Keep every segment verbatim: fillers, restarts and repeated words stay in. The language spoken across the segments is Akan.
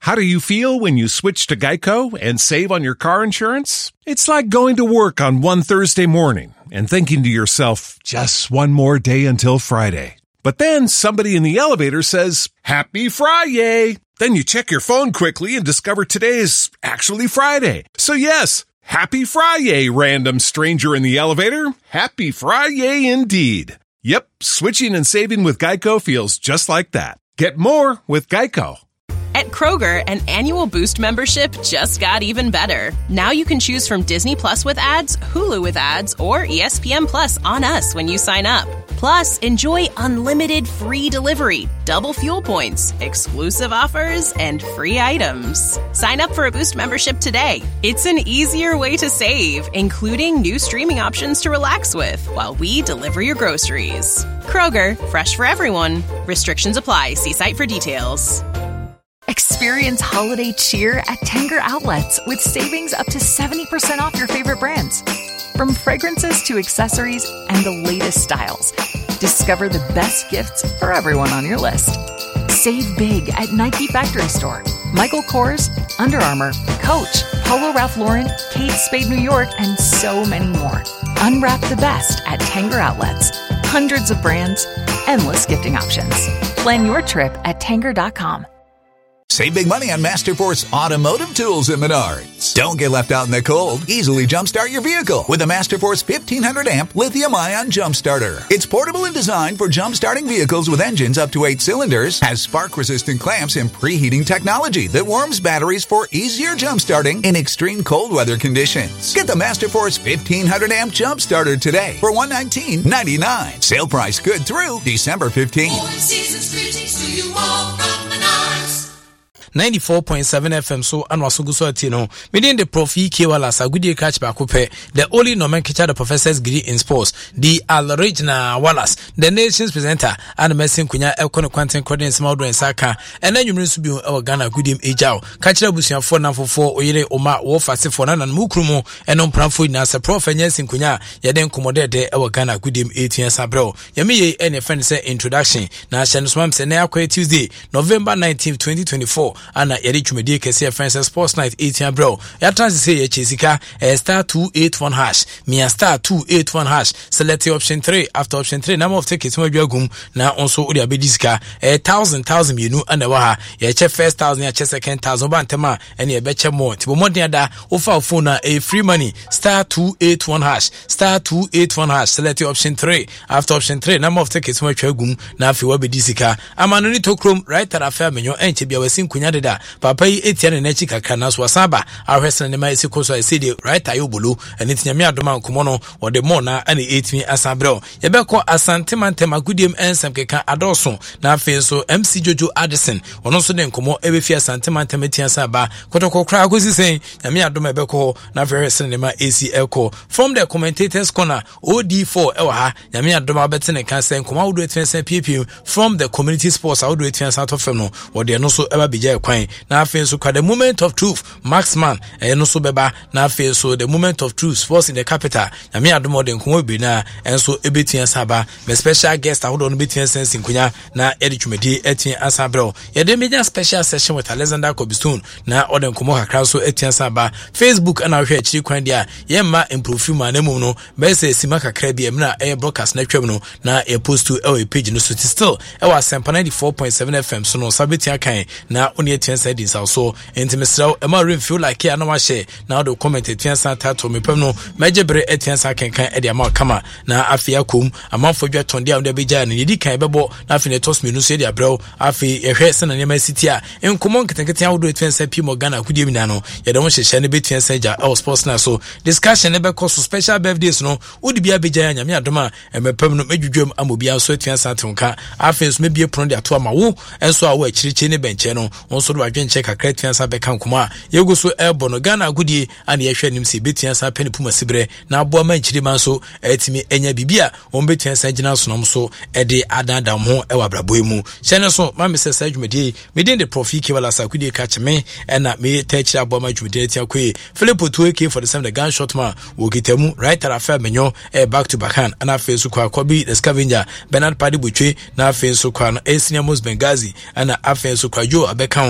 How do you feel when you switch to Geico and save on your car insurance? It's like going to work on one Thursday morning and thinking to yourself, just one more day until Friday. But then somebody in the elevator says, Happy Friday! Then you check your phone quickly and discover today is actually Friday. So yes, Happy Friday, random stranger in the elevator. Happy Friday indeed. Yep, switching and saving with Geico feels just like that. Get more with Geico. At Kroger, an annual Boost membership just got even better. Now you can choose from Disney Plus with ads, Hulu with ads, or E S P N Plus on us when you sign up. Plus, enjoy unlimited free delivery, double fuel points, exclusive offers, and free items. Sign up for a Boost membership today. It's an easier way to save, including new streaming options to relax with while we deliver your groceries. Kroger, fresh for everyone. Restrictions apply. See site for details. Experience holiday cheer at Tanger Outlets with savings up to seventy percent off your favorite brands. From fragrances to accessories and the latest styles, discover the best gifts for everyone on your list. Save big at Nike Factory Store, Michael Kors, Under Armour, Coach, Polo Ralph Lauren, Kate Spade New York, and so many more. Unwrap the best at Tanger Outlets. Hundreds of brands, endless gifting options. Plan your trip at Tanger dot com. Save big money on Masterforce automotive tools at Menards. Don't get left out in the cold. Easily jumpstart your vehicle with a Masterforce fifteen hundred amp lithium-ion jumpstarter. It's portable and designed for jumpstarting vehicles with engines up to eight cylinders, has spark-resistant clamps and preheating technology that warms batteries for easier jumpstarting in extreme cold weather conditions. Get the Masterforce fifteen hundred amp jumpstarter today for one hundred nineteen ninety-nine. Sale price good through December fifteenth. All season's greetings to you all from Menards. ninety-four point seven F M so anwa so guso atino within the prof E K Wallace agudi catch back up the only nomenclature the professor's degree in sports the Al-Regina Wallace the nation's presenter and Messin Kunya Elkono Quantum Cordens Maudo and Saka and then you mean to be our Ghana Gudim Ejao catch the busian for now for four oyere Oma Wofase for nan and Mukrumo and on Pramfo as a prof and yes in Kunya Yaden Commode de our Ghana Gudim eighteen Sabro Yami any friend say introduction na Shan Swam Sena Tuesday November nineteenth twenty twenty-four ana yeri chumedi kese Francis Sports Night eighteen bro ya trans say ye chesika eh, star two eighty-one hash mia star two eighty-one hash select option three after option three number of tickets mo dwagum na onso odi abedisika eh thousand thousand minu ana wa ha ye che first thousand ya che second thousand bantema ene ye be che mo tibo modern da ofa phone na a free money star two eighty-one hash star two eighty-one hash select option three after option three number of tickets mo dwagum na afi wa bedisika amano ni tokrom right at afia menyo enche bia wasin kunya da papa yi etiane na chi kakra na so asaba ahwesen ne mai sikoso esidi right ayobulu ene tinyame adoma nkomo no wode mo na ane eighteen asabrel ye beko asante mantema gudiem ensem keka adoso na afi so M C Jojo Addison ono so de nkomo ebefi asante mantema tia saba kotoko kra agosi sen nyame adoma ebeko na ahwesen ne ma A C L from the commentators corner O D four ewa ha nyame adoma betene kan sen nkomo wodo etwensen P P from the community sports wodo etwensen atofem no wode no so eba bija kwan na afi so the moment of truth Maxman e no so beba na afi so the moment of truth sports in the capital nyame adoma de nkomo bi na enso ebetua saba me special guest ahodo no betua sense nkunya na edi twumedi etin asabro ye de media special session with Alexander Kobistone na ode nkomo kakra so etia saba Facebook na hwe akiri kwan dia ye ma improve ma na mu no be se sima kakra bi emna e broadcast na twem no na e post to e page no so still e wa Sempa ninety-four point seven F M so no sabetia kan na oni etia said this also intimate e ma real feel like ya na wa share na do comment etia sa tato me pem no majebre etia sa kenkan e dia ma kama na afia kom amanfo dwa tonde a ndo be ja na yedi kan bebo na afi ne toss me no so dia brew afi ehwe se na ne ma city a enkomo nketenkete awodo etia sa pi mo Ghana kudie mi na no ye de won hyehye ne betia sa ja all sports na so discussion ne be cause special birthdays no odi bia be ja nyame adoma e me pem no medwudwam amobia so etia sa tonka afi so me bie pro de ato ama wo enso a wo akirichi ne benche no won so do adwenche kakra etia sa be kan kuma yego so ebo no Ghana kudie ani ye hwe nim se betia sa peni puma sibre na abo ma nchiri man so etimi enya bibia won betia sa gina so nom so e de adada ho e wa brabo mu hyene so ma me se sa dwumedi me den de prof Ike Wallace kudie ka cheme e na me techi abo ma dwumedi etia kwe Philip two A K forty-seven the gunshot man wo gitemu right at afa menyo e back to backhand ana face kwa Kobi the scavenger Bernard Padi Butwe na face kwa no Esnia Mus Bengazi ana afa so kwa Jo abeka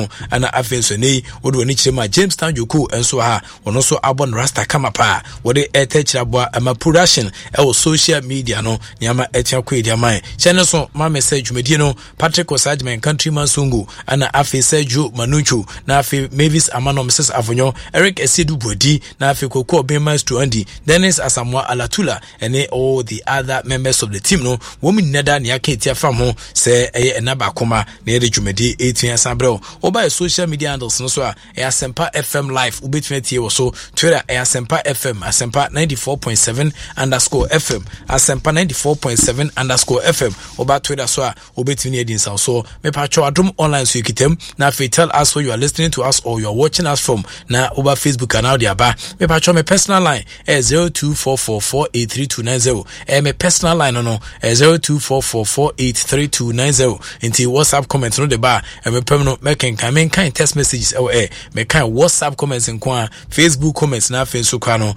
ho ana afen so nei wodo ni chire ma Jamestown Joku enso ha ono so abon rasta kama pa wode ete chirabwa ama production e wo social media no nyama etia ko edia man chene so ma message dwumadi no Patrick Osajman Countryman Sungu ana afe Sergio Manucho na afe Mavis Amano Missus Avonyo Eric Esidu Bodi na afe Koko Obema Stuandi Dennis Asamoah Alatula and all the other members of the team no woman neda ne aketia fam ho se eye enaba koma na ede dwumadi eighteen sabrel oba social media handles no so a e Asempa F M live ubetwetie wo so Twitter e Asempa F M Asempa ninety-four point seven underscore F M Asempa ninety-four point seven underscore F M oba Twitter so a obetwini edin sa so me pacho adum online so yikitem na fe tell us where you are listening to us or you are watching us from na oba Facebook and audio ba me pacho me personal line e zero two four four four eight three two nine zero e me personal line no no zero two four four four eight three two nine zero into WhatsApp comments no de ba e me pem no me kan kan me kan text messages e e me kan WhatsApp comments nko Facebook comments na Facebook ano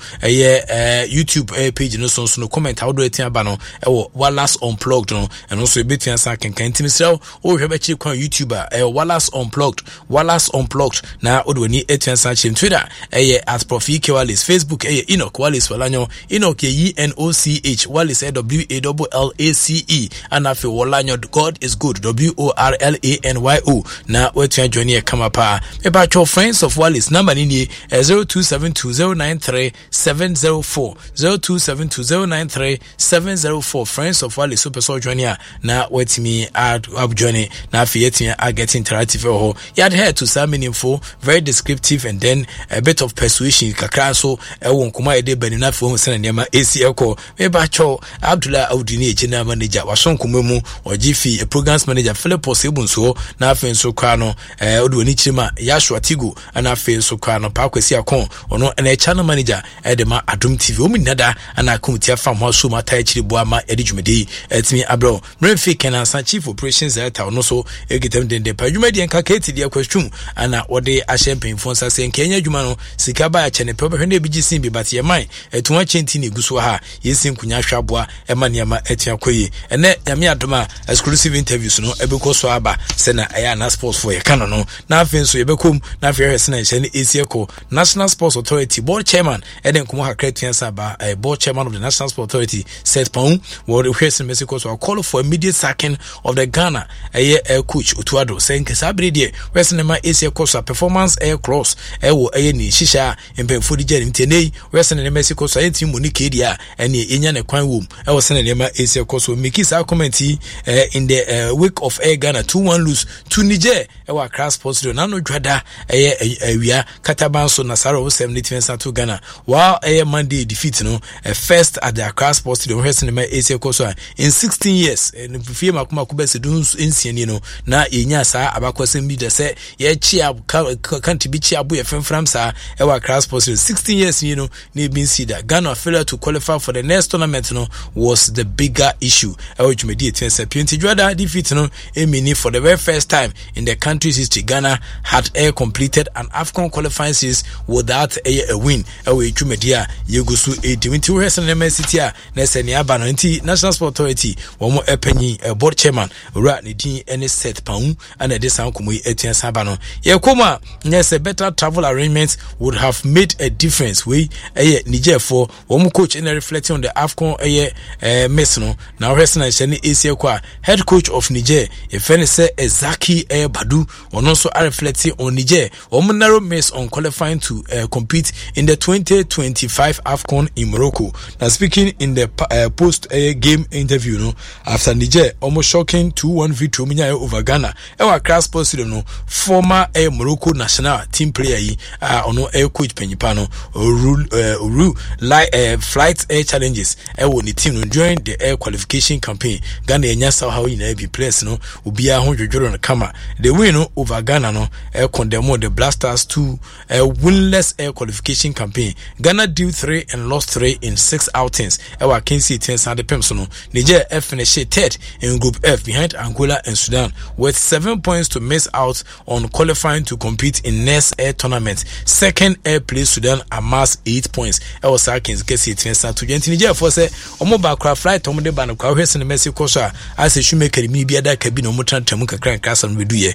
eh YouTube eh, page no so so no comment how do it aba no e wo Wallace Unplugged no and also betia sa kan kan timisel o hwe be chi kwa YouTuber eh Wallace Unplugged Wallace Unplugged na odo ni etia sa chi Twitter eh at Profike Wallace Facebook eh Enoch Wallace Walanyo Enoch E N O C H Wallace W A L L A C E and afi Walanyo God is good W O R L A N Y O na wetia join e kama pa e ba cho friends of Wallace number ni zero two seven two zero nine three seven zero four zero two seven two zero nine three seven zero four friends of Wallace super so join ya na wetimi add up journey na afiyetin are getting interactive ho yad here to some meaningful very descriptive and then a bit of persuasion kakra so e won kuma e de bani na fo sene nema A C Eko me ba cho Abdullah Audini ejina manager wason kuma mu ojifi a programs manager Philip Osebunso na afen so kwa no e odo ni chima Yashua Tigo ana afen so kwa no pa kwesi akon ono na channel manager e de ma Adum T V o minada ana kumtia fam ho so mata chiri boa ma e de dwumedi etimi abro mremfi kenansa chief operations eta ono so egitem den de pa dwumedi enka keti de question ana wode ahye mpemfo nsa se nkenya dwuma no sika ba ya chene pe be hwene bigi sin bi batie man etuma chenti ne guso ha yesin kunya hwaboa e ma niama etia koyi ene nyame adoma exclusive interviews no ebeko so aba se na aya na sports for ye kano no na afin so yebekom na afia hwese na hye ne A C Eko National Sports Authority board chairman eden kumo hakra tuansa ba uh, board chairman of the National Sports Authority said Paun what hwese Mexico so call for immediate sacking of the Ghana aye uh, coach Otuado saying kesabri de hwese ne ma A C Eko so performance air cross e wo aye ni shisha empemfo di jani mtenei hwese ne Mexico so enti monike dia ene enya ne kwan wom e wo sene ne ma A C Eko so mikisa comment uh, in the uh, week of air Ghana two one lose to Niger e wa Accra Sports Stadium na no dwada aye awia kataban so nasara wo seventy to Ghana while air Monday defeat no uh, first at the Accra Sports Stadium hwese ne ma A C Eko so in sixteen years en fie makoma ko bese dun ensiani no na yenya sa abakwasem bi de se ye chia kanti bi chia bo ye femfram sa e wa Accra Sports Stadium sixteen years you know ne bin see that Ghana failure to qualify for the next tournament no was the bigger issue e wo dwumedi etense penti dwada defeat no emini for the very first time in the country's history Ghana had air completed an AFCON qualifying series without a, a win e wo dwumedi a yegusu edwinti wo hwese ne ma city a na se ne aba no nti National Sport Authority wo mo epanyi uh, board chairman ora ne din any set Paun and this ankomo etense aba no ye koma yes a better travel arrangements would have made a difference we eh Niger for wo coach in reflecting on the AFCON eh uh, miss no now hwese na hye ne A C Eko head coach of Niger e fene say Ezaki eh Badu ono so are reflecting on Niger wo narrow miss on qualifying to uh, compete in the twenty twenty-five AFCON in Morocco. Now speaking in the uh, post uh, game interview no after Niger almost shocking two one victory over Ghana e wa Accra Sports Stadium no former uh, Morocco national team player yi uh, ono air coach Penyipa no rule uh, rule like uh, flight air challenges e wo ni team no during the air qualification campaign Ghana enya saw how you be players no obi a ho dwodworo no kama the win no over Ghana no e condemn the Blasters to a winless air qualification campaign. Ghana drew three and lost three in six outings e wa Kensi Tensa de Pemso no Niger F finished third in group F behind Angola and Sudan with seven points to miss out on qualifying to compete in next air tournament. Second air place Sudan amassed eight points. E was Kensi Tensa to Genti Niger for say omo ba kra flight omo de ba no kwa hwese ne Mexico so as a shoemaker mi bia da ka bi no mo trantam kakra nkasa no beduye na so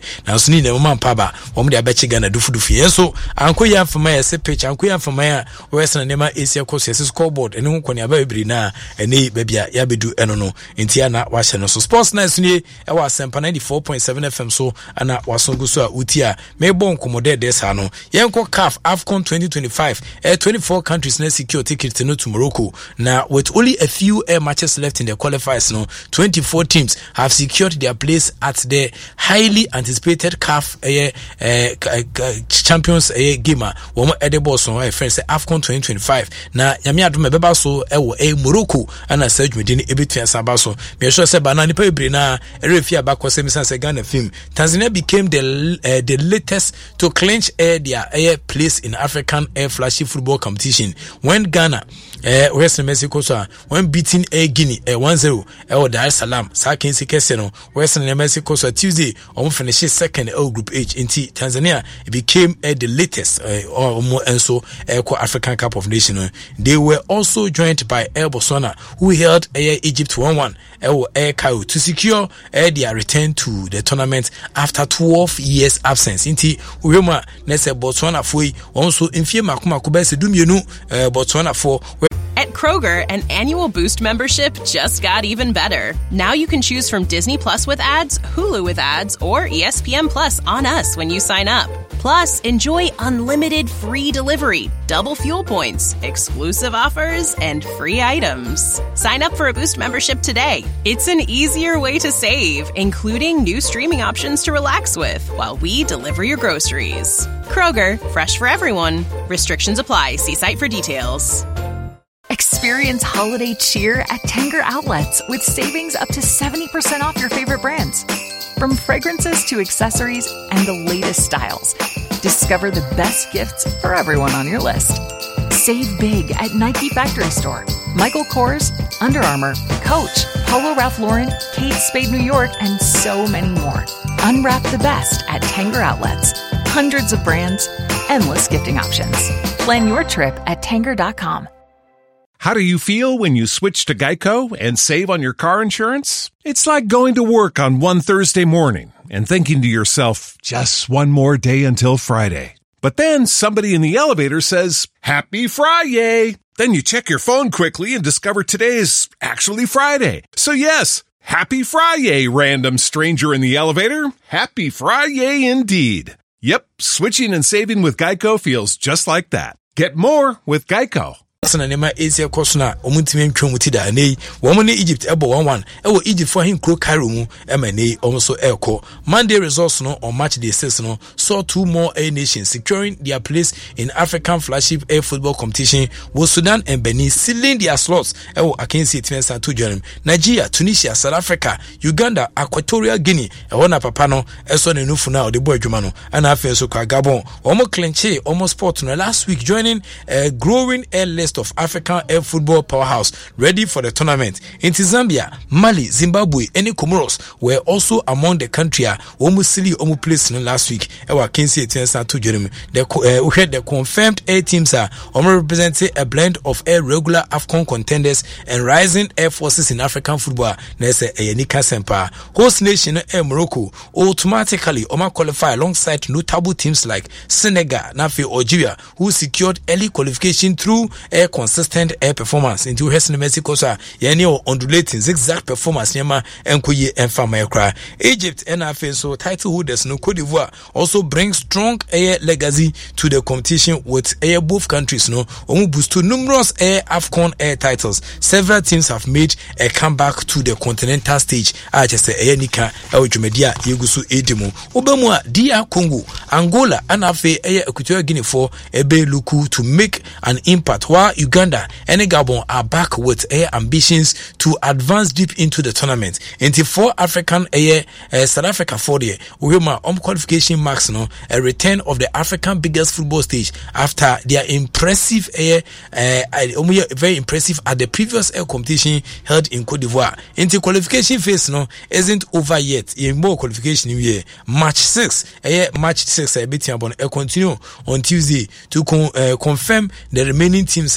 Tuni ne mama paba wo mo de abeche Ghana dufu dufu yenso anko ya fama ya se pitch anko ya fama ya wesna nema Asia course ya scoreboard ene ho kwani aba ebiri na ene babia ya bedu eno no ntia na wa hye no so sports nice ni e wa sempa ninety-four point seven F M so ana wasongu so a utia me bon komode de sa no yenko C A F AFCON twenty twenty-five eh twenty-four countries na secure tickets no to Morocco now with only a few air matches left in the qualifiers no twenty-four teams have secured their place at the highly anticipated C A F eh, eh, champions eh, game wo mo edible so eh friends say AFCON twenty twenty-five na nyame adom beba so e wo eh Morocco ana sa dwumedi ni ebetua saba so me sure say banana pa ebre na refi abakọ say misan say Ghana film Tanzania became the uh, the latest to clinch uh, their uh, place in African air flashy football competition when Ghana uh, Western Mexico so when beating a uh, Guinea uh, one zero uh, Dar es Salaam sakin sikese no Western Mexico so Tuesday um finish second uh, group H in T Tanzania it became uh, the latest uh, or more and so uh, African Cup of Nations. Uh, they were also joined by Air Botswana who held uh, Egypt one one uh, Air Cairo to secure uh, their return to the tournament after twelve years absence. Inti Uyoma Nese Botswana foi also infie makuma kubese dumienu uh, Botswana for. At Kroger, an annual Boost membership just got even better. Now you can choose from Disney Plus with ads, Hulu with ads, or E S P N Plus on us when you sign up. Plus, enjoy unlimited free delivery, double fuel points, exclusive offers, and free items. Sign up for a Boost membership today. It's an easier way to save, including new streaming options to relax with while we deliver your groceries. Kroger, fresh for everyone. Restrictions apply. See site for details. Experience holiday cheer at Tanger Outlets with savings up to seventy percent off your favorite brands. From fragrances to accessories and the latest styles, discover the best gifts for everyone on your list. Save big at Nike Factory Store, Michael Kors, Under Armour, Coach, Polo Ralph Lauren, Kate Spade New York, and so many more. Unwrap the best at Tanger Outlets. Hundreds of brands, endless gifting options. Plan your trip at Tanger dot com. How do you feel when you switch to Geico and save on your car insurance? It's like going to work on one Thursday morning and thinking to yourself, just one more day until Friday. But then somebody in the elevator says, Happy Friday! Then you check your phone quickly and discover today is actually Friday. So yes, Happy Friday, random stranger in the elevator. Happy Friday indeed. Yep, switching and saving with Geico feels just like that. Get more with Geico. Sana nema Asia course na omuntimi ntwa muti da nei wo mo ne Egypt ebo one one e wo Egypt for hin kro Cairo mu e ma nei omso elko Monday results no on match day six no saw two more air nations securing their place in African flagship air football competition with Sudan and Benin sealing their slots e wo akensi timensa to join Nigeria, Tunisia, South Africa, Uganda, Equatorial Guinea e wona papa no e so ne nufu na o de boy adwuma no ana afen so kwa Gabon omo clinche omo sport no last week joining a growing air list of African air football powerhouse ready for the tournament. In Zambia, Mali, Zimbabwe, and Comoros were also among the country who silly omu place last week. Ewa Kinsi Etensa to Jeremy. The we had the confirmed air teams are representing a blend of air regular AFCON contenders and rising air forces in African football. Nese Eyenika Sempa. Host nation air Morocco automatically oma qualify alongside notable teams like Senegal, Nafi, Algeria, who secured early qualification through air consistent air performance into Western Mexico so yani o undulating zigzag performance nyama enkoye enfama ekra Egypt and afen so title holders no Cote d'Ivoire also bring strong air legacy to the competition with air both countries no omu boost to numerous air AFCON air titles. Several teams have made a comeback to the continental stage a just air nika e dwumedia yegusu edimu obemu a D R Congo, Angola and afe air Equatorial Guinea for ebe luku to make an impact while Uganda and Gabon are back with air ambitions to advance deep into the tournament. Into four African air uh, South Africa for the Uhema um qualification marks no a return of the African biggest football stage after their impressive air uh, very impressive at the previous air competition held in Cote d'Ivoire. Into qualification phase no isn't over yet. In more qualification year match six air match six I bet you continue on Tuesday to con, uh, confirm the remaining teams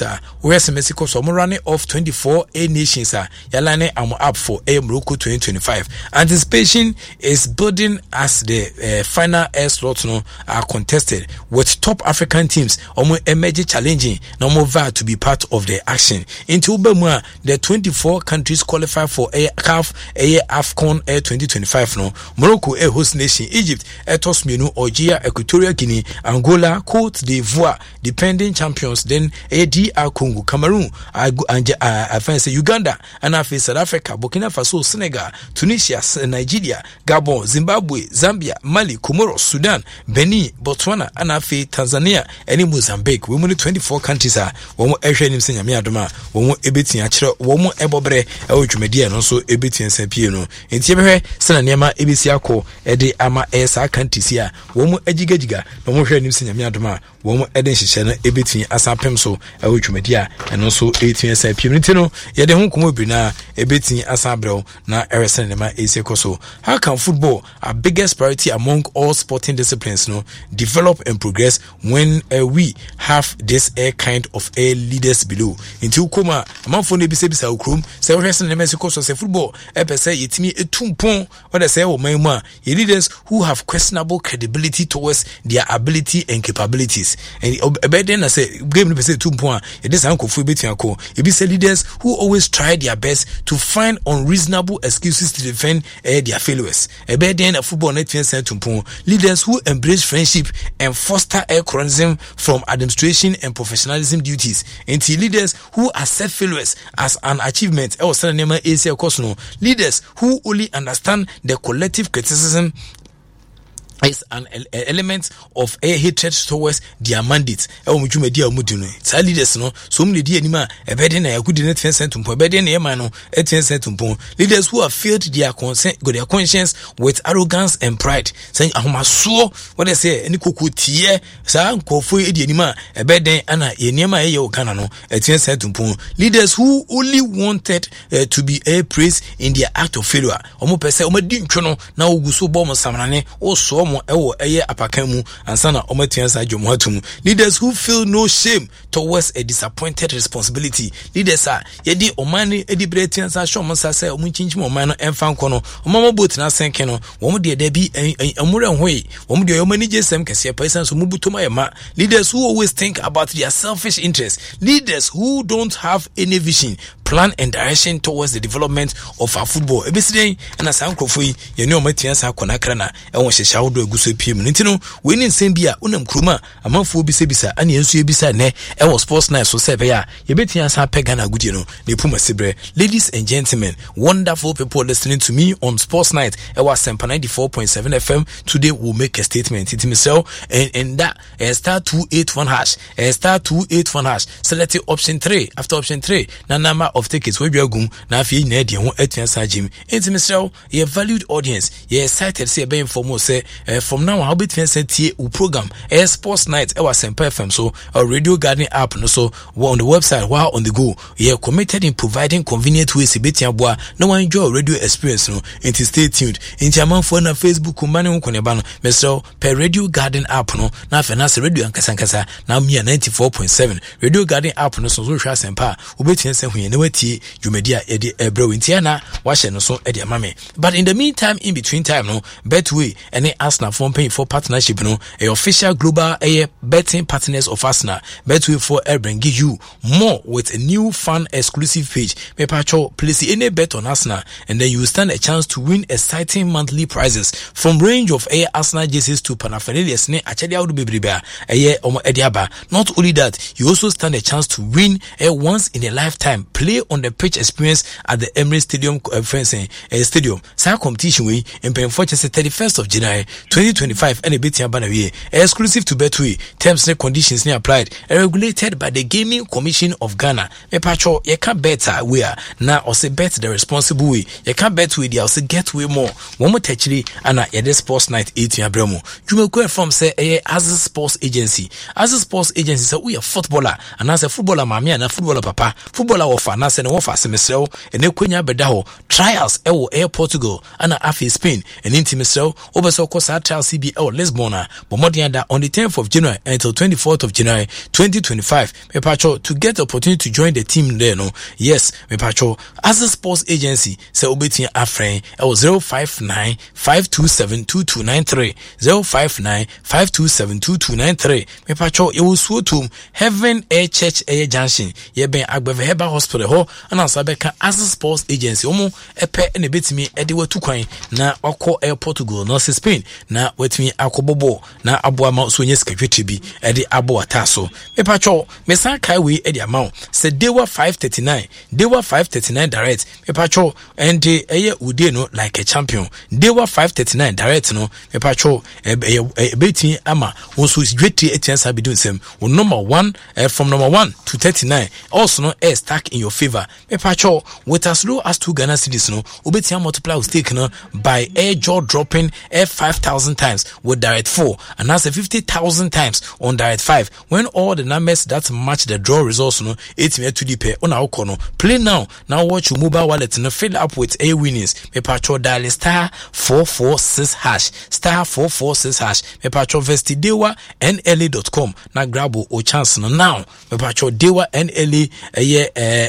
a we are Mexico so running off twenty-four A nations are yalane am up for a Morocco twenty twenty-five. Anticipation is building as the uh, final air slots no are contested with top African teams omo emerge challenging no more V A R to be part of the action. Into Ubemua, the twenty-four countries qualify for a C A F a AFCON Air twenty twenty-five no. Morocco a host nation, Egypt, Etos Menu, Algeria, Equatorial Guinea, Angola, Cote d'Ivoire, defending champions, then a D R Congo, Cameroon, and I fancy Uganda, and I face South Africa, Burkina Faso, Senegal, Tunisia, Nigeria, Gabon, Zimbabwe, Zambia, Mali, Comoros, Sudan, Benin, Botswana, and I face Tanzania, and Mozambique. We only twenty-four countries are one more air training senior Miadoma, one more ebiting actually, one more ebobre, Eljumedia, and also ebiting Saint Piano. In Tibehe, Sananema, Ebisiako, Ede Ama Esa countries here, one more Ejigajiga, no more training senior Miadoma, one more Eden Shana, ebiting Asapemso, Eljumedia, and also eighteen Saint Piano. Yet the home Kumubina, ebiting Asabro, na Eresanema Esekoso. How can football, our biggest priority among all sporting disciplines, no, develop and progress when uh, we have this air kind of air leaders below? Into Kuma, among for Nebisa Ukrum, say wrestling in Mexico, so say football, ever say it's me a tumpon, what I say, oh, my ma, leaders who have questionable credibility towards their ability and capabilities. And about then I say, game to say tumpon, it is uncle for betting a call. It be say leaders who always try their best to find unreasonable excuses to defend uh, their failures. About then a football net tumpon, leaders who embrace friendship and foster acronym from administration and professionalism duties. Until leaders who accept failures as an achievement. Leaders who only understand the collective criticism is an element of a hatred towards their mandates. Ewo mutuma dia omudunu. Sa leaders no so many dia nima e beden na yakudi net sentum po beden na man no ten sentum po. Leaders who have failed their consent go their conscience with arrogance and pride. Saying ahomaso what they say any kokotie sa nkofo e dia nima e beden ana ye niema e ye okana no ten sentum po. Leaders who only wanted uh, to be a praise in their act of failure. Omo pese omo di ntwo no na oguso bo mo samrane o so ewo eye apakamu ansana omatiansa jomohatum. Leaders who feel no shame towards a disappointed responsibility. Leaders are yedi omani edi bretiansa shomonsa say omunchinchim omano emfa nkono omamo bot na senke no womo de de bi amure hoi womo de yomani jesem kese person so mubutoma yema. Leaders who always think about their selfish interests. Leaders who don't have any vision, plan and direction towards the development of our football. Ebisiden na sankrofoi ye ne omatiansa konakra na ewon hyehya eguso piem ntino we ni nsem bia unam kruma amanfo bisa bisa ane enso ebisa ne e was sports night so sebe ya ye betia sa pega na gudie no ne puma sibre. Ladies and gentlemen, wonderful people listening to me on Sports Night e was Sempa ninety-four point seven F M. Today we'll make a statement it myself and and that uh, star two eighty-one hash uh, star two eighty-one hash select option three. After option three na number of tickets we gum na afi na de ho atia sa jim it myself ye valued audience ye excited say be inform say Uh, from now I'll be transferring u program Air Sports Night. I was Sempa F M so a Radio Garden app no so on the website while on the go. Yeah, committed in providing convenient ways to betia boa. No one enjoy radio experience no. And to stay tuned. In German for na Facebook kumani unkonebano. Meso per Radio Garden app no. Na finance radio ankasankasa na mia ninety-four point seven Radio Garden app no so so sha Sempa. Ubeti nse huye newe tie jumedia edi ebro intiana washe no so edi amame. But in the meantime, in between time no, Betway and Arsenal from paying for partnership no a official global a betting partners of Arsenal. Betway for Airbrain give you more with a new fan exclusive page. Me pacho place any bet on Arsenal and then you stand a chance to win exciting monthly prizes from range of a Arsenal jerseys to paraphernalia ne achede awdu bebrebe a ye omo ediaba. Not only that, you also stand a chance to win a once in a lifetime play on the pitch experience at the Emirates Stadium uh, fencing uh, stadium. Sa competition we in Penforches thirty-first of January twenty twenty-five and a bit banaway exclusive to Betway. Terms and conditions ne applied and regulated by the Gaming Commission of Ghana. Me pacho you can better we are now also bet the responsible way. You can bet with you also get way more. One more actually and a yeah, Sports Night eighteen Abramo. You may go from say a as a sports agency. As a sports agency so we are footballer and as a footballer mami and a footballer papa. Footballer of and as an offer semester and a quenya bedaho trials ewo air Portugal and a afi Spain and intimate so over so course trial C B L Lisbon but more than that on the tenth of January until twenty-fourth of January twenty twenty-five. Me pacho to get the opportunity to join the team there no. Yes, me pacho as a sports agency say obeti afren e was zero five nine five two seven two two nine three zero five nine five two seven two two nine three. Me pacho e was so to Heaven Air Church Air Junction ye ben Agbeve Heba Hospital ho ana sabeka as a sports agency omo epe ene betimi e de watu kwan na wakọ air Portugal no Spain na wetimi akobobo na aboa ma so nye sekretary bi e de aboa taso me pacho me san kai we e de amount se dewa five thirty-nine dewa five thirty-nine direct me pacho and eye ude no like a champion dewa five thirty-nine direct no me pacho e betimi ama won so dwetri etiansa bi dun sem won number one uh, from number one to thirty-nine also no air stack in your favor me pacho with as low as two Ghana cedis no obeti multiply with stake no by air jaw dropping air five thousand times with direct four and that's a fifty thousand times on direct five when all the numbers that match the draw results no eight me to the pair on our corner play now now watch your mobile wallet and fill up with air winnings me pacho dial star four four six hash star four four six hash me pacho vestidewa N L A dot com na grab o chance no now me pacho dewa N L A eh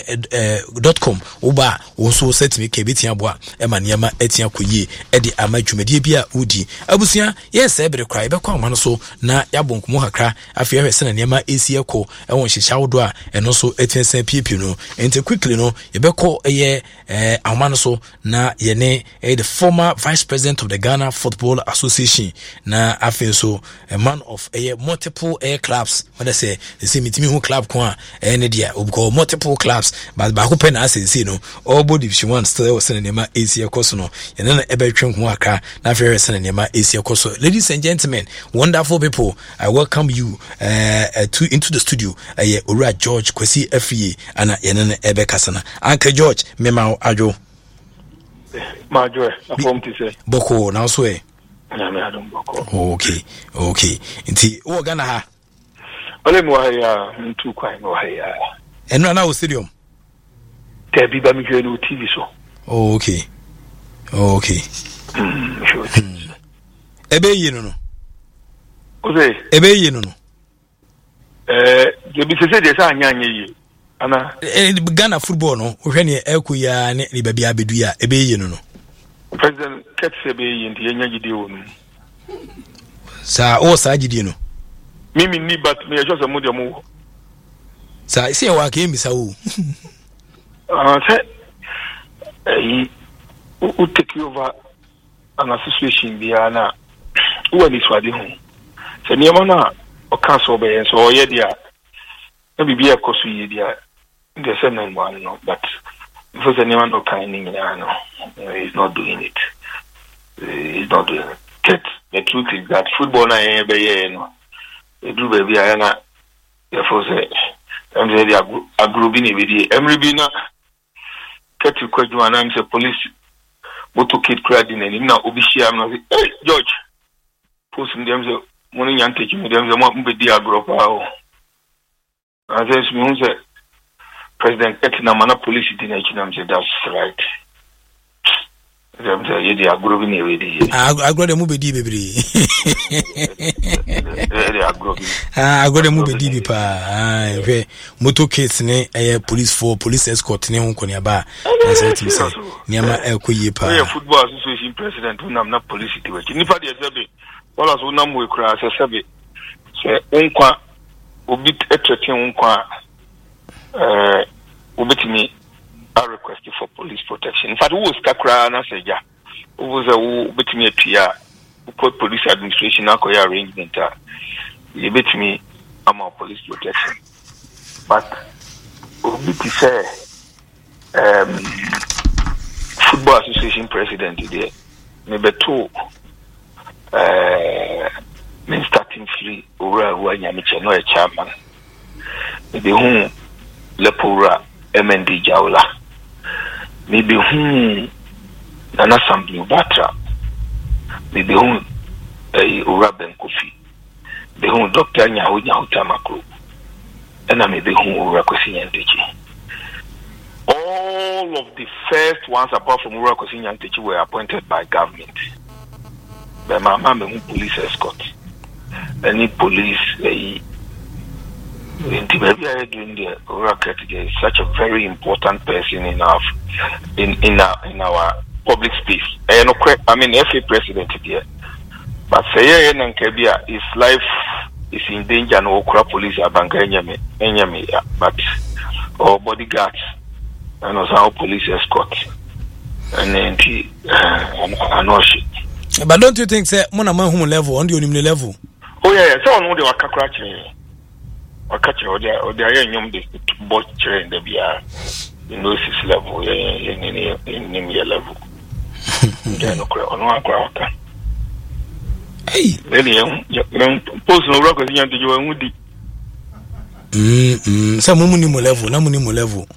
eh dot com oba wo so set me kebeti aboa e ma niam etia koyie e de ama dwumade bia udi abusua yes e bere krai be kwa ma no so na yabonkomo hakra afia hwese na niam esi ekọ e won hyehya wodo a eno so etensen piepie no ente quickly no ye be kọ eye eh ama no so na ye ne the former vice president of the Ghana Football Association na afin so a man of a multiple air clubs what I say they say mitimi hu club kwa e ne dia obko multiple clubs but ba ko pen as say no all body division one still was in nema Asia koso no ye na ebe twem ho aka na afere se nema Asia koso. Ladies and gentlemen, wonderful people, I welcome you uh, uh, to into the studio uh, Owura George Kwesi Afie ana ye na ebe kasana Uncle George mema ajo Majo afom ti say boko na so e na me adom boko. Okay, okay. Inti o Ghana ha. Ole mo ha ya ntu kwan mo ha ya. Eno na o stadium. Te bi ba mi hwe no T V so. Oh, okay. Oh, okay. Mm, sure. Ebe yi no no. O say ebe yi no no. Eh, je bi se se de sa anya anya yi. Ana Ghana football no o hwe ne eku ya ne ni ba bia bedu ya ebe yi no no. President Ketse be yi ndi enya gidi wonu. Sa o sa gidi no. Mimi ni but me just a model mo. Sa ise wa ke mi sa wo. Ah say eh u take over an association bia na u ani swade ho. Se niam na o ka so be so o ye dia. Na bibia ekoso ye dia. The same one no but for the niam no kind ni no. He's not doing it. He's not doing it. Ket, the truth is that football na yen be yen no. E do baby aya na e for say em say dia agrubi ni be di emri bi na ket kwaju ana am say police moto kid crowd ni ni na obi shia am na hey George post dem say mo ni nyante ji dem say mo be di agro pa o as is me say President Ket na mana police di na chi na say that's right. Dem say ye di agro bi ni we di agro de mu be di bebre agro ah agro de mu be di bi pa ah hwe motor case ne eh police for police escort ne ho konia ba na say ti say niama ekoyi pa we football association president unam na police ti we ni pa de sebe wala so unam we kura se sebe se onkwa obi etrete onkwa eh obetimi a request for police protection. In fact, who was kakra na seja? Who was a who betimi atua? Who put police administration na koya arrangement? You betimi ama police protection. But obiti say um football association president there. Maybe two uh men starting free ora who anya me no a chairman. Maybe who lepora M N D Jaula. Maybe who an assembly batra. Maybe who a Uraben Kofi. The whom Doctor Nyahu Tamakro. And I may be whom Urakosi and Tiji. All of the first ones apart from Urakosi and Tiji were appointed by government. but my mama police escort. Any police, they in the doing the racket is such a very important person in our in in our in our public space. And I mean, every president here, but say and Kebia, his life is in danger. No police are banging me, but or bodyguards and also our police escort. And then he, I know shit. But don't you think, say, Mona Mahum level on the Unimni level? Oh, yeah, so on the Wakakratch. Wakachi, or they or they are young, they both train the B R in those level, in in year level. Then, on one crowd. Hey, then young post no rock as young to you and Woody. Hm, some Munimo level, no Munimo level.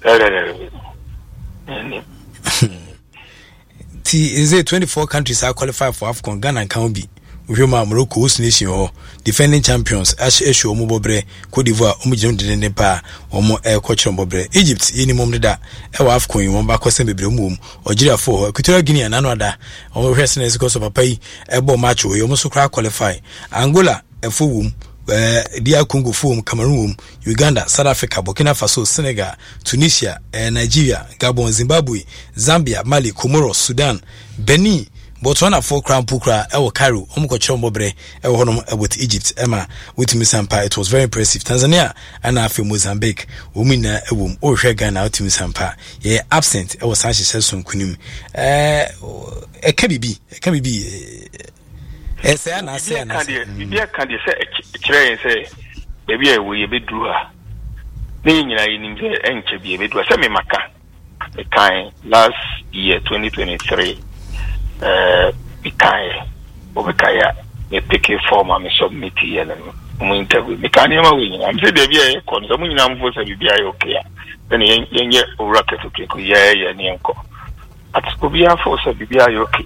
Is it twenty-four countries are qualified for AFCON? Ghana can be. Ujoma Morocco host nation or defending champions Ash Esho Omobobre, Cote d'Ivoire, Omijum de Nepa, or more air coach Mobre, Egypt, any mom da, Ewa AFCON, one back or semi bloom, or Gira for Equatorial Guinea and another, or wrestling as because of a pay, Ebo Macho, you almost qualify. Angola, a full womb. Uh, Dia Congo Forum, Cameroon, Uganda, South Africa, Burkina Faso, Senegal, Tunisia, uh, Nigeria, Gabon, Zimbabwe, Zambia, Mali, Comoros, Sudan, Benin, Botswana, four crown pukra, Ewo Cairo, Omko Chombobre, Ewo Honum with Egypt, Emma, with Misampa. It was very impressive. Tanzania, and I feel Mozambique, Umina, Ewum, or Shagana, out to Misampa. Yeah, absent, Ewo Sashi Sesson Kunim. Uh, a K B B, a K B B. Yes, I know. Say, I say, say, say, baby, we be drew her. Meaning, I in the end to be a bit was a maka. The kind last year, twenty twenty-three, uh, the kind of a kaya, a picket form, I'm a submittee and interview. Mechanism winning. I'm saying, baby, I con some young voice of B I okay. Then young yet rocket to kick, yeah, yeah, Nianco. At Scobia force of B I okay.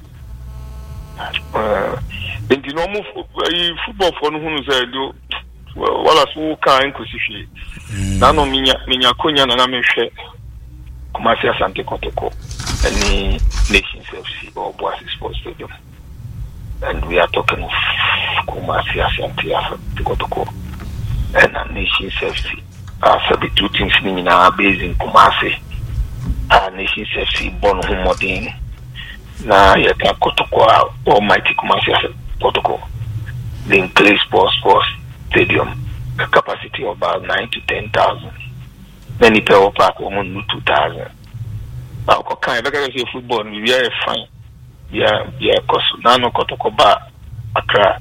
Uh, in the normal football for who said, well, as who can't crucify. Nano Minya Konya and Amishe Kumasia Sante Kotoko, any Nations F C or Boise Sports Stadium. And we are talking of Kumasia Sante Kotoko and a Nations F C. After the two things in our base in Kumasi, our Nations F C born Humodin. Na yaka Kotoko Almighty Kumasi Kotoko. The Enclave Sports Sports Stadium, a capacity of about nine to ten thousand. Many people park almost two thousand. Now, okay, if I say football, we are fine. Yeah, yeah, cause Nano Kotoko Ba Accra,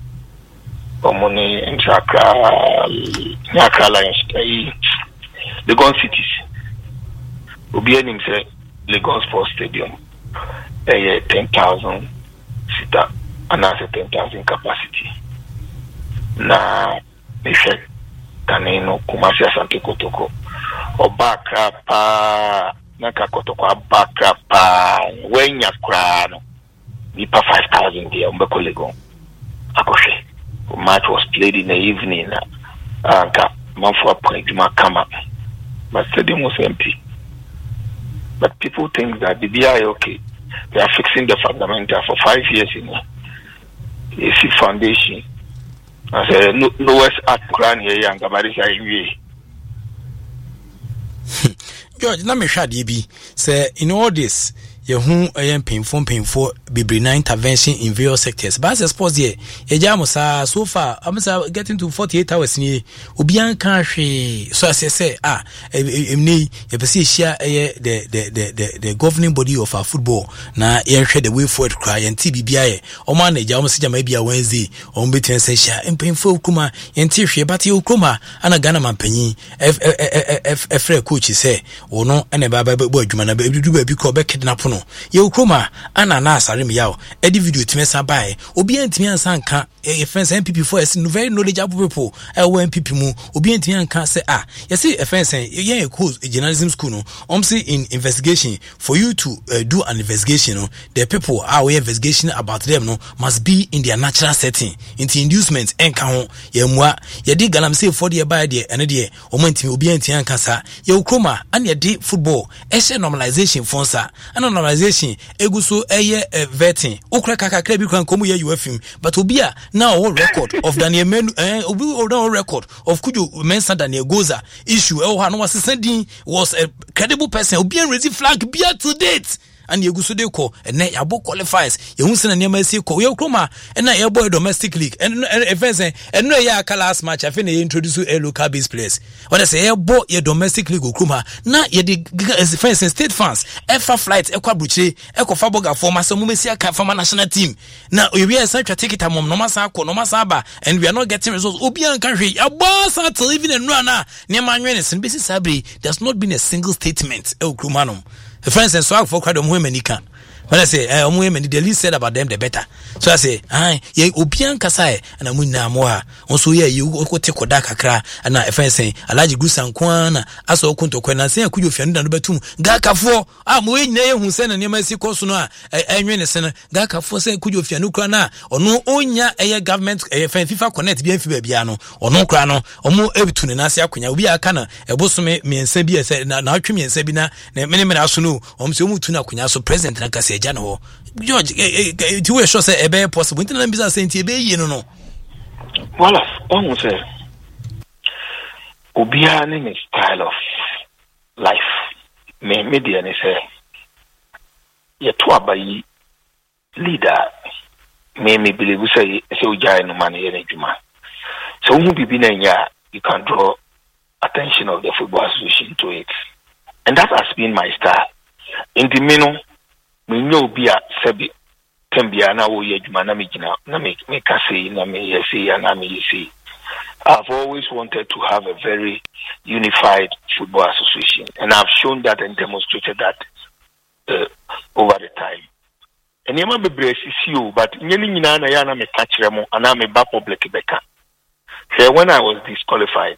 Omoni and Accra, Accra Lions, Legon cities. Obianim say Legon Sports Stadium. A ten thousand seater and as a ten thousand capacity. Na Michel Kaneno Kumasia Sante Kotoko or Baka Pa Naka Kotoko Baka Pa when ya crown Nipa five thousand there on Bekolego Akoshe. Match was played in the evening and Manfua Point Juma Kama. But stadium was empty. But people think that the B I okay. They are fixing the fundamental for five years in a C foundation. I said, no, no West at Grand here, and Gabarisa in George, let me share D B. Say, in all this, your home I am painful, painful, Bibrina intervention in various sectors. But as a sports here, a jamosa so far, I'm getting to forty-eight hours near Ubian country. So as I say, ah, me, you perceive share the the the the governing body of our football. Now, you share the way forward cry and T B B I. O man, a jamosa maybe a Wednesday, on between say share and painful kuma and Tisha, but you kuma and a Ghana man penny. F F F F coach say, or no, and a baby boy, you man, baby do baby call back kidnap. Yo kroma ana na asare me yawo edi video timesa bai obi antimi ansan ka e friends M P P for is no very knowledgeable people e wo M P P mu obi antimi anka say ah you see e friends yen course journalism school no om say in investigation for you to uh, do an investigation no the people are we investigation about them no must be in their natural setting into inducement enka ho yemwa ye di galam say for the bai there ene there o antimi obi antimi anka sa yo kroma an ye di football e she normalization fonsa ana normalization eguso eye vetting okra kakakra bi kran komu ye U F M but obi a now all record of Daniel Menu eh obi all record of Kujo Mensah Daniel Goza issue e ho no was sending was a credible person obi an raise flag bia to date and you go so de call and na yabo qualifies you hu sena niam asi call you kroma and na yabo domestic league and e fence and no ya last match I fin introduce a local base players what I say yabo your domestic league kroma na ye the fence state fans efa flight ekwa bruche ekofa boga for maso mumesi aka for national team na we be say twa ticket amom no masa akọ no masa aba and we are not getting results obi an kan hwe yabo sa till even and run na niam anwen sen besi sabre there's not been a single statement e kroma no. The friends and swag for quite a women can. When I say, I'm women, the least said about them, the better. So I say, I, ye, Opian Kasai, and I'm winning more. Also, yeah, you go take Kodaka cra, and I friend say, a large goose and Kwana, as all Kunto Kwana, say, could you find the betum? Gaka for, I'm waiting there who send a Yamasi Kosuna, and when a senator, Gaka for say, could you find Nukrana, or no onya a government, a FIFA connect, B F Biano, or no crano, or more Everton and Asia Kunya, we are Kana, a bossome, me and Sebia said, now Kimi and Sebina, many men asunu, om Sumutuna Kunya, so present and Cassia Jano. George, you were sure say a bear possible. Internet business saying to be, you know. Well, almost say, Obiane is style of life. Me media ne say, ye to by leader. Me me believe we say say ujai no money any juma. So who be been ya, you can draw attention of the football association to it, and that has been my style. In the menu. Me know be a sebi tembia na wo ye djuma na me gina na me me ka say na me ye say na me say. I've always wanted to have a very unified football association, and I've shown that and demonstrated that uh, over the time. And you be brace you, but nyeni nyina na ya na me ka kire mo ana me ba public beka. So when I was disqualified,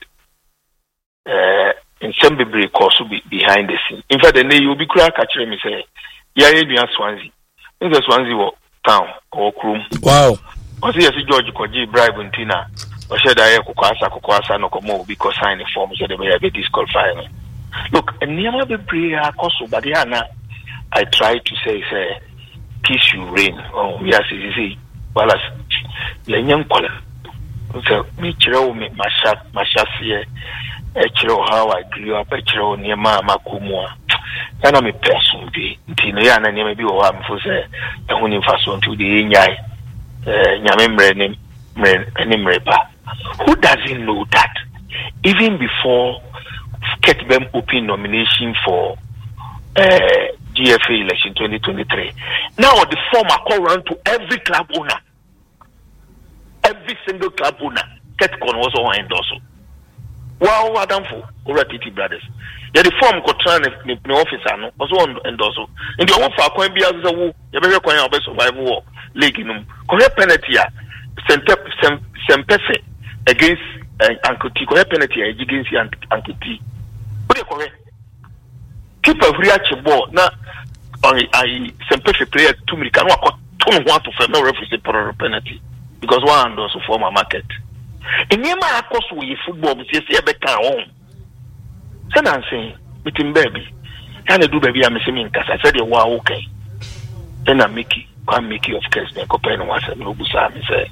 uh, in some be course be behind the scene. In fact, the day you be cry ka kire me say yeah, yeah, Swansea. In the Swansea town or room. Wow. I see, I see George Koji bribe and Tina. Or said I Kukwasa, Kukwasa, no Komo, because sign the form, said they may be disqualified. Look, and never be prayer, Koso, but Yana, I try to say, say, peace you reign. Oh, yes, you see, well, as Lenyan Kola. So, me, Chiro, me, Masha, Masha, Echiro, how I grew up, Echiro, near Mama Kumua. And I'm a person, Tino Yana, maybe or I'm for say, a winning fast one to the Inyai, Yamemre, Nimreba. Who doesn't know that? Even before Ketbem open nomination for uh, G F A election twenty twenty-three, now the form are called around to every club owner, every single club owner. Ketkon was on endorse. Wow, what done for Oratiti brothers? Yeah, the form could turn the officer no was on endorse. In the offer, coin be as a woo, the very coin of survival war, league in them. Correct penalty, Sempefe against Uncle T, correct penalty against Uncle T. What do you correct? Keep a reaction ball now. I Sempefe player to me can walk two one to for no referee for penalty because one endorse for my market. In Yama, of course, we football, but you see a better home. So I'm saying, with him, baby, can I do baby? I'm assuming because I said, wow, okay. Then I make it, can't make it, of course, then Copen was a no Busam, say,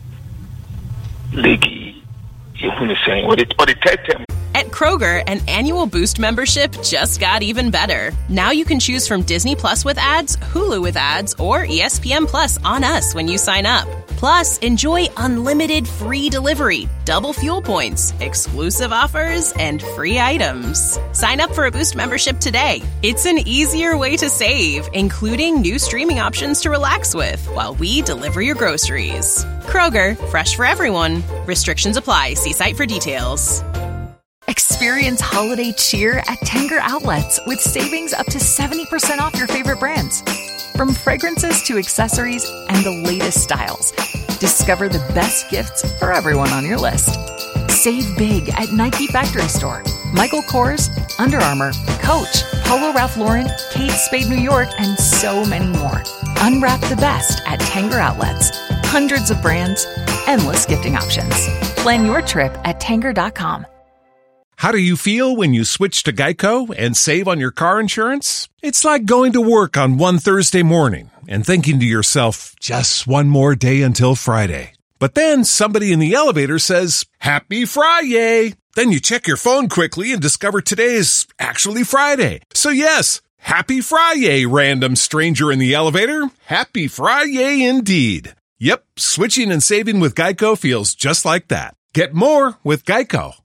Leggy, you're saying, what it, what it take them. At Kroger, an annual Boost membership just got even better. Now you can choose from Disney Plus with ads, Hulu with ads, or E S P N Plus on us when you sign up. Plus, enjoy unlimited free delivery, double fuel points, exclusive offers, and free items. Sign up for a Boost membership today. It's an easier way to save, including new streaming options to relax with while we deliver your groceries. Kroger, fresh for everyone. Restrictions apply. See site for details. Experience holiday cheer at Tanger Outlets with savings up to seventy percent off your favorite brands. From fragrances to accessories and the latest styles, discover the best gifts for everyone on your list. Save big at Nike Factory Store, Michael Kors, Under Armour, Coach, Polo Ralph Lauren, Kate Spade New York, and so many more. Unwrap the best at Tanger Outlets. Hundreds of brands, endless gifting options. Plan your trip at Tanger dot com. How do you feel when you switch to Geico and save on your car insurance? It's like going to work on one Thursday morning and thinking to yourself, just one more day until Friday. But then somebody in the elevator says, Happy Friday! Then you check your phone quickly and discover today is actually Friday. So yes, Happy Friday, random stranger in the elevator. Happy Friday indeed. Yep, switching and saving with Geico feels just like that. Get more with Geico.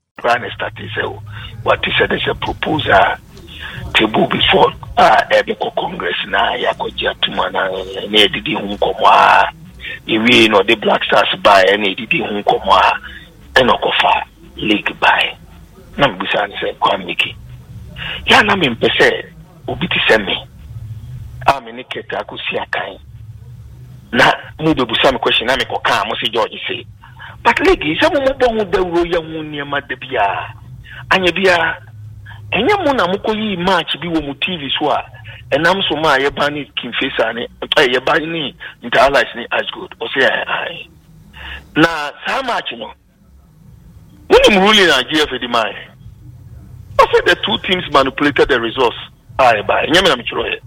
What is it is a proposal table before uh Ebeko Congress na yakoja tumana na edidi hunkomwa iwi no the Black Stars buy na edidi hunkomwa enokofa league buy na mbisa ni se kwa miki ya na mpese obiti seme amene keta akusia kan na mu be busa me question na me ko kan mo se George say but league is a mo bo hu dawro ya hu niam da bia anya bia enye mu na mukoyi match bi wo mu T V so a enam so ma ye ba ni Kimfesa ni eh ye ba ni Interallies ni as good o say ai na sa match no when him ruling na G F A di mai I said the two teams manipulated the results ai ba enye me na me chiro he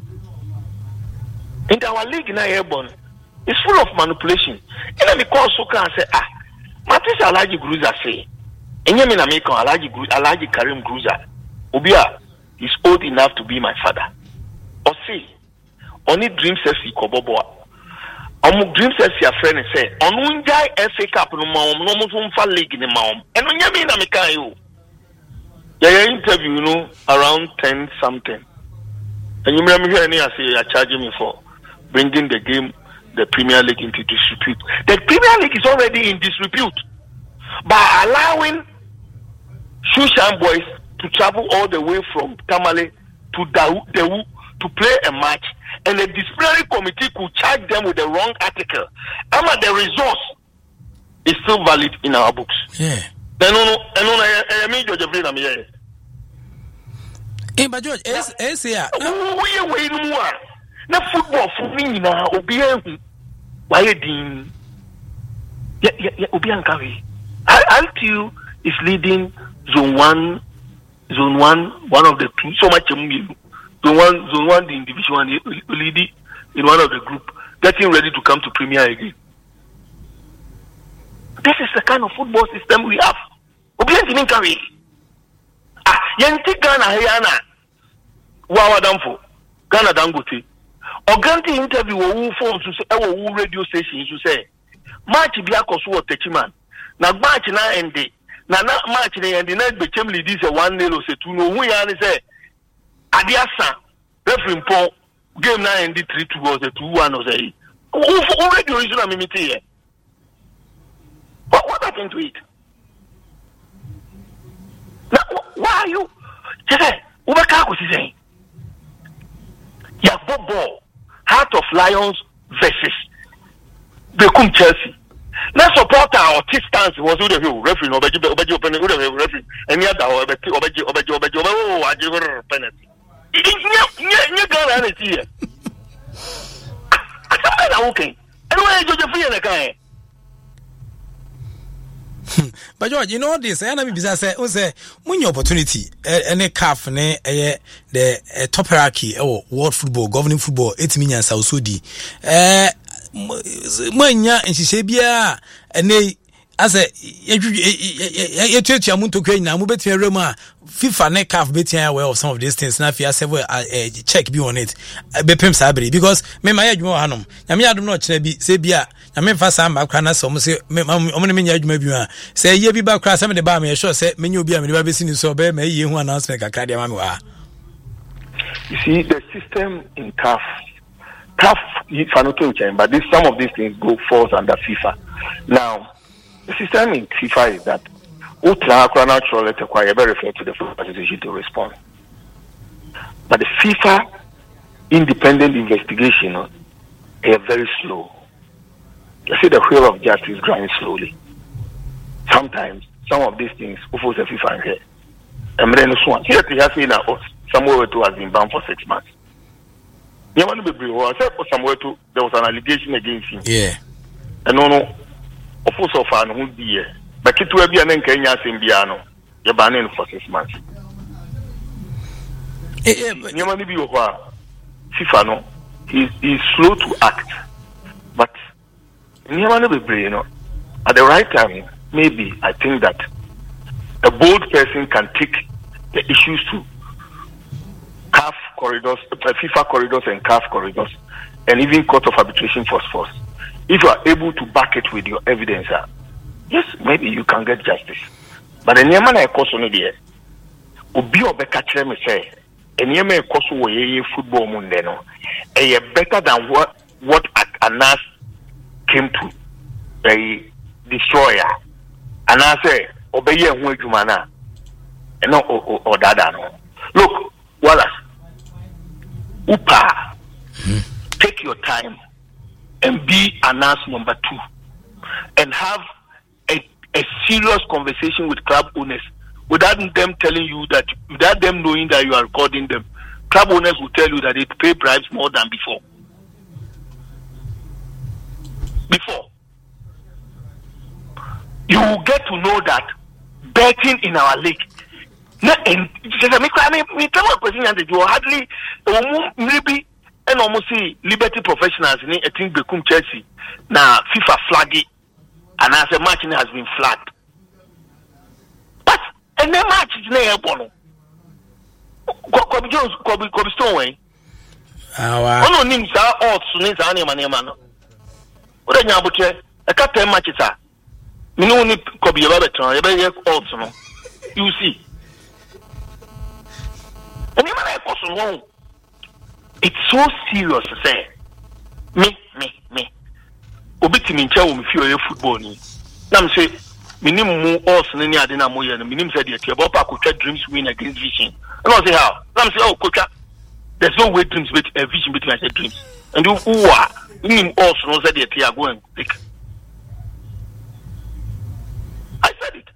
in our league na airborne is full of manipulation and me call so can say ah Matisa Alaji Gruza say enye me na me kan Alaji Alaji Karim Gruza Obia is old enough to be my father. Or say, only dream says he kobobo. Omu dream says your friend say, onunjai F A Cup no maum, no musumfa league ni maum. And on yami na meka you. Yeah, interview, you know, around ten something. And you remember here, I say, you're charging me for bringing the game, the Premier League into disrepute. The Premier League is already in disrepute by allowing Shushan boys to travel all the way from Tamale to Dawu, Dawu to play a match, and the disciplinary committee could charge them with the wrong article. Ama the resource is still valid in our books. Yeah. Then no, no, I mean George Flynn, I'm here. Eh, but George, es, es ya. We are waiting more. Na football for me na obian. Why din? Yeah, yeah, yeah. Obian carry. L T U is leading zone one. Zone one, one of the two, so much zone one, zone one, the division one, leading in one of the group, getting ready to come to Premier again. This is the kind of football system we have. Obian didn't carry. Ah, yanti Ghana Hayana, Wawa Damfo, Ghana Dangote. Oganti interview who phones to say, who radio stations to say, March Biakos was Techiman. Now March na ende. Na na match na and the next became leading say one nil or say two no we are say Adiasa referee Paul game na end three two or say two one or say already original mimiti here. What what happened to it? Now why are you say Ubaka ko say ya football Heart of Lions versus Become Chelsea. Na supporter or T stance was who the referee no obeji obeji open who the referee any other obeji obeji obeji obeji oh ajigo penalty nya nya nya Ghana na ti here asa na okay anyway George Free na kai but George, you know this I na me bisa say o say munye opportunity any C A F ne eh the top hierarchy oh world football governing football etimi nyansa osodi eh mwanya nhihye bia ene ase yetuatua muntokwa nyina mu betia rem a FIFA ne C A F betia aware of some of these things na fia several check be on it be pem sabri because me ma yadwuma hanom na me adom no kira bi se bia na me fa sa ma kra na so mo se omo ne me nya adwuma bi a se ye bi ba kra se me de ba me sure se me nya obi a me de ba besi ni so be me ye hu announcement kakra de ma me wa. You see the system in C A F Tough, but this, some of these things go falls under FIFA. Now, the system in FIFA is that Ultra natural letter require very refer to the football association to respond. But the FIFA independent investigation is very slow. You see the wheel of justice growing slowly. Sometimes some of these things offers the FIFA and here. And then this one here to have seen that somewhere to has been banned for six months. You want to be brave. I said somewhere to there was an allegation against him. Yeah. And no, no, of course, of an who be here. But it will be an Kenya Simbiano. you're banning for six months. You might be over FIFA, no, he's, he's slow to act, but you know, at the right time, maybe I think that a bold person can take the issues to C A F corridors, FIFA corridors, and C A F corridors, and even Court of Arbitration for Sports. If you are able to back it with your evidence, uh, yes, maybe you can get justice. But the name I cause on the Obi Obeka me say, and name I cause we football mundeno, a better than what what Anas came to a destroyer. And I say, obey who you mana, and no or dada no. Look, Wallace, Upa, take your time and be Anas number two, and have a, a serious conversation with club owners without them telling you that, without them knowing that you are recording them. Club owners will tell you that they pay bribes more than before. Before. You will get to know that betting in our league. No, and I mean, we tell our president that you hardly maybe and almost see Liberty Professionals in a team become Chelsea. Now FIFA flag it, and as a match has been flagged. But and the match is near Bono. Kobe Jones, Kobe Kobe Stoneway. Ah, wow. No names are all Sunnis and Yaman. What are you about? A couple matches are. You know, only Kobe Robertson, also. You see. And even I was wrong. It's so serious to say. Me, me, me. Obiti mincha wo me feel football ni. Na me say, minimum more us ni adena mo ye no. Minimum say the tier but Coach Dreams win against Vision. And I say how? Na me say oh Coach, there's no way Dreams beat a Vision between I say Dreams. And you who are minimum us no say the tier go and pick. I said it.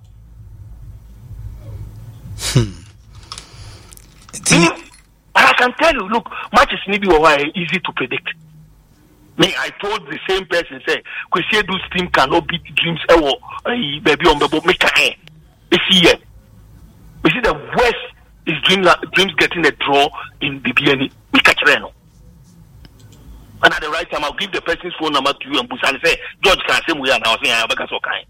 Hmm. Mm, I can tell you, look, matches need to be easy to predict. Me, I told the same person, say, Kwesiadu's team cannot beat Dreams. Ewo, baby, on the boat, make a hand. You see, we see the worst is Dreams, Dreams getting a draw in the B N E. We catch Reno. And at the right time, I'll give the person's phone number to you and Busan say, George can say we are now saying, I have so kind.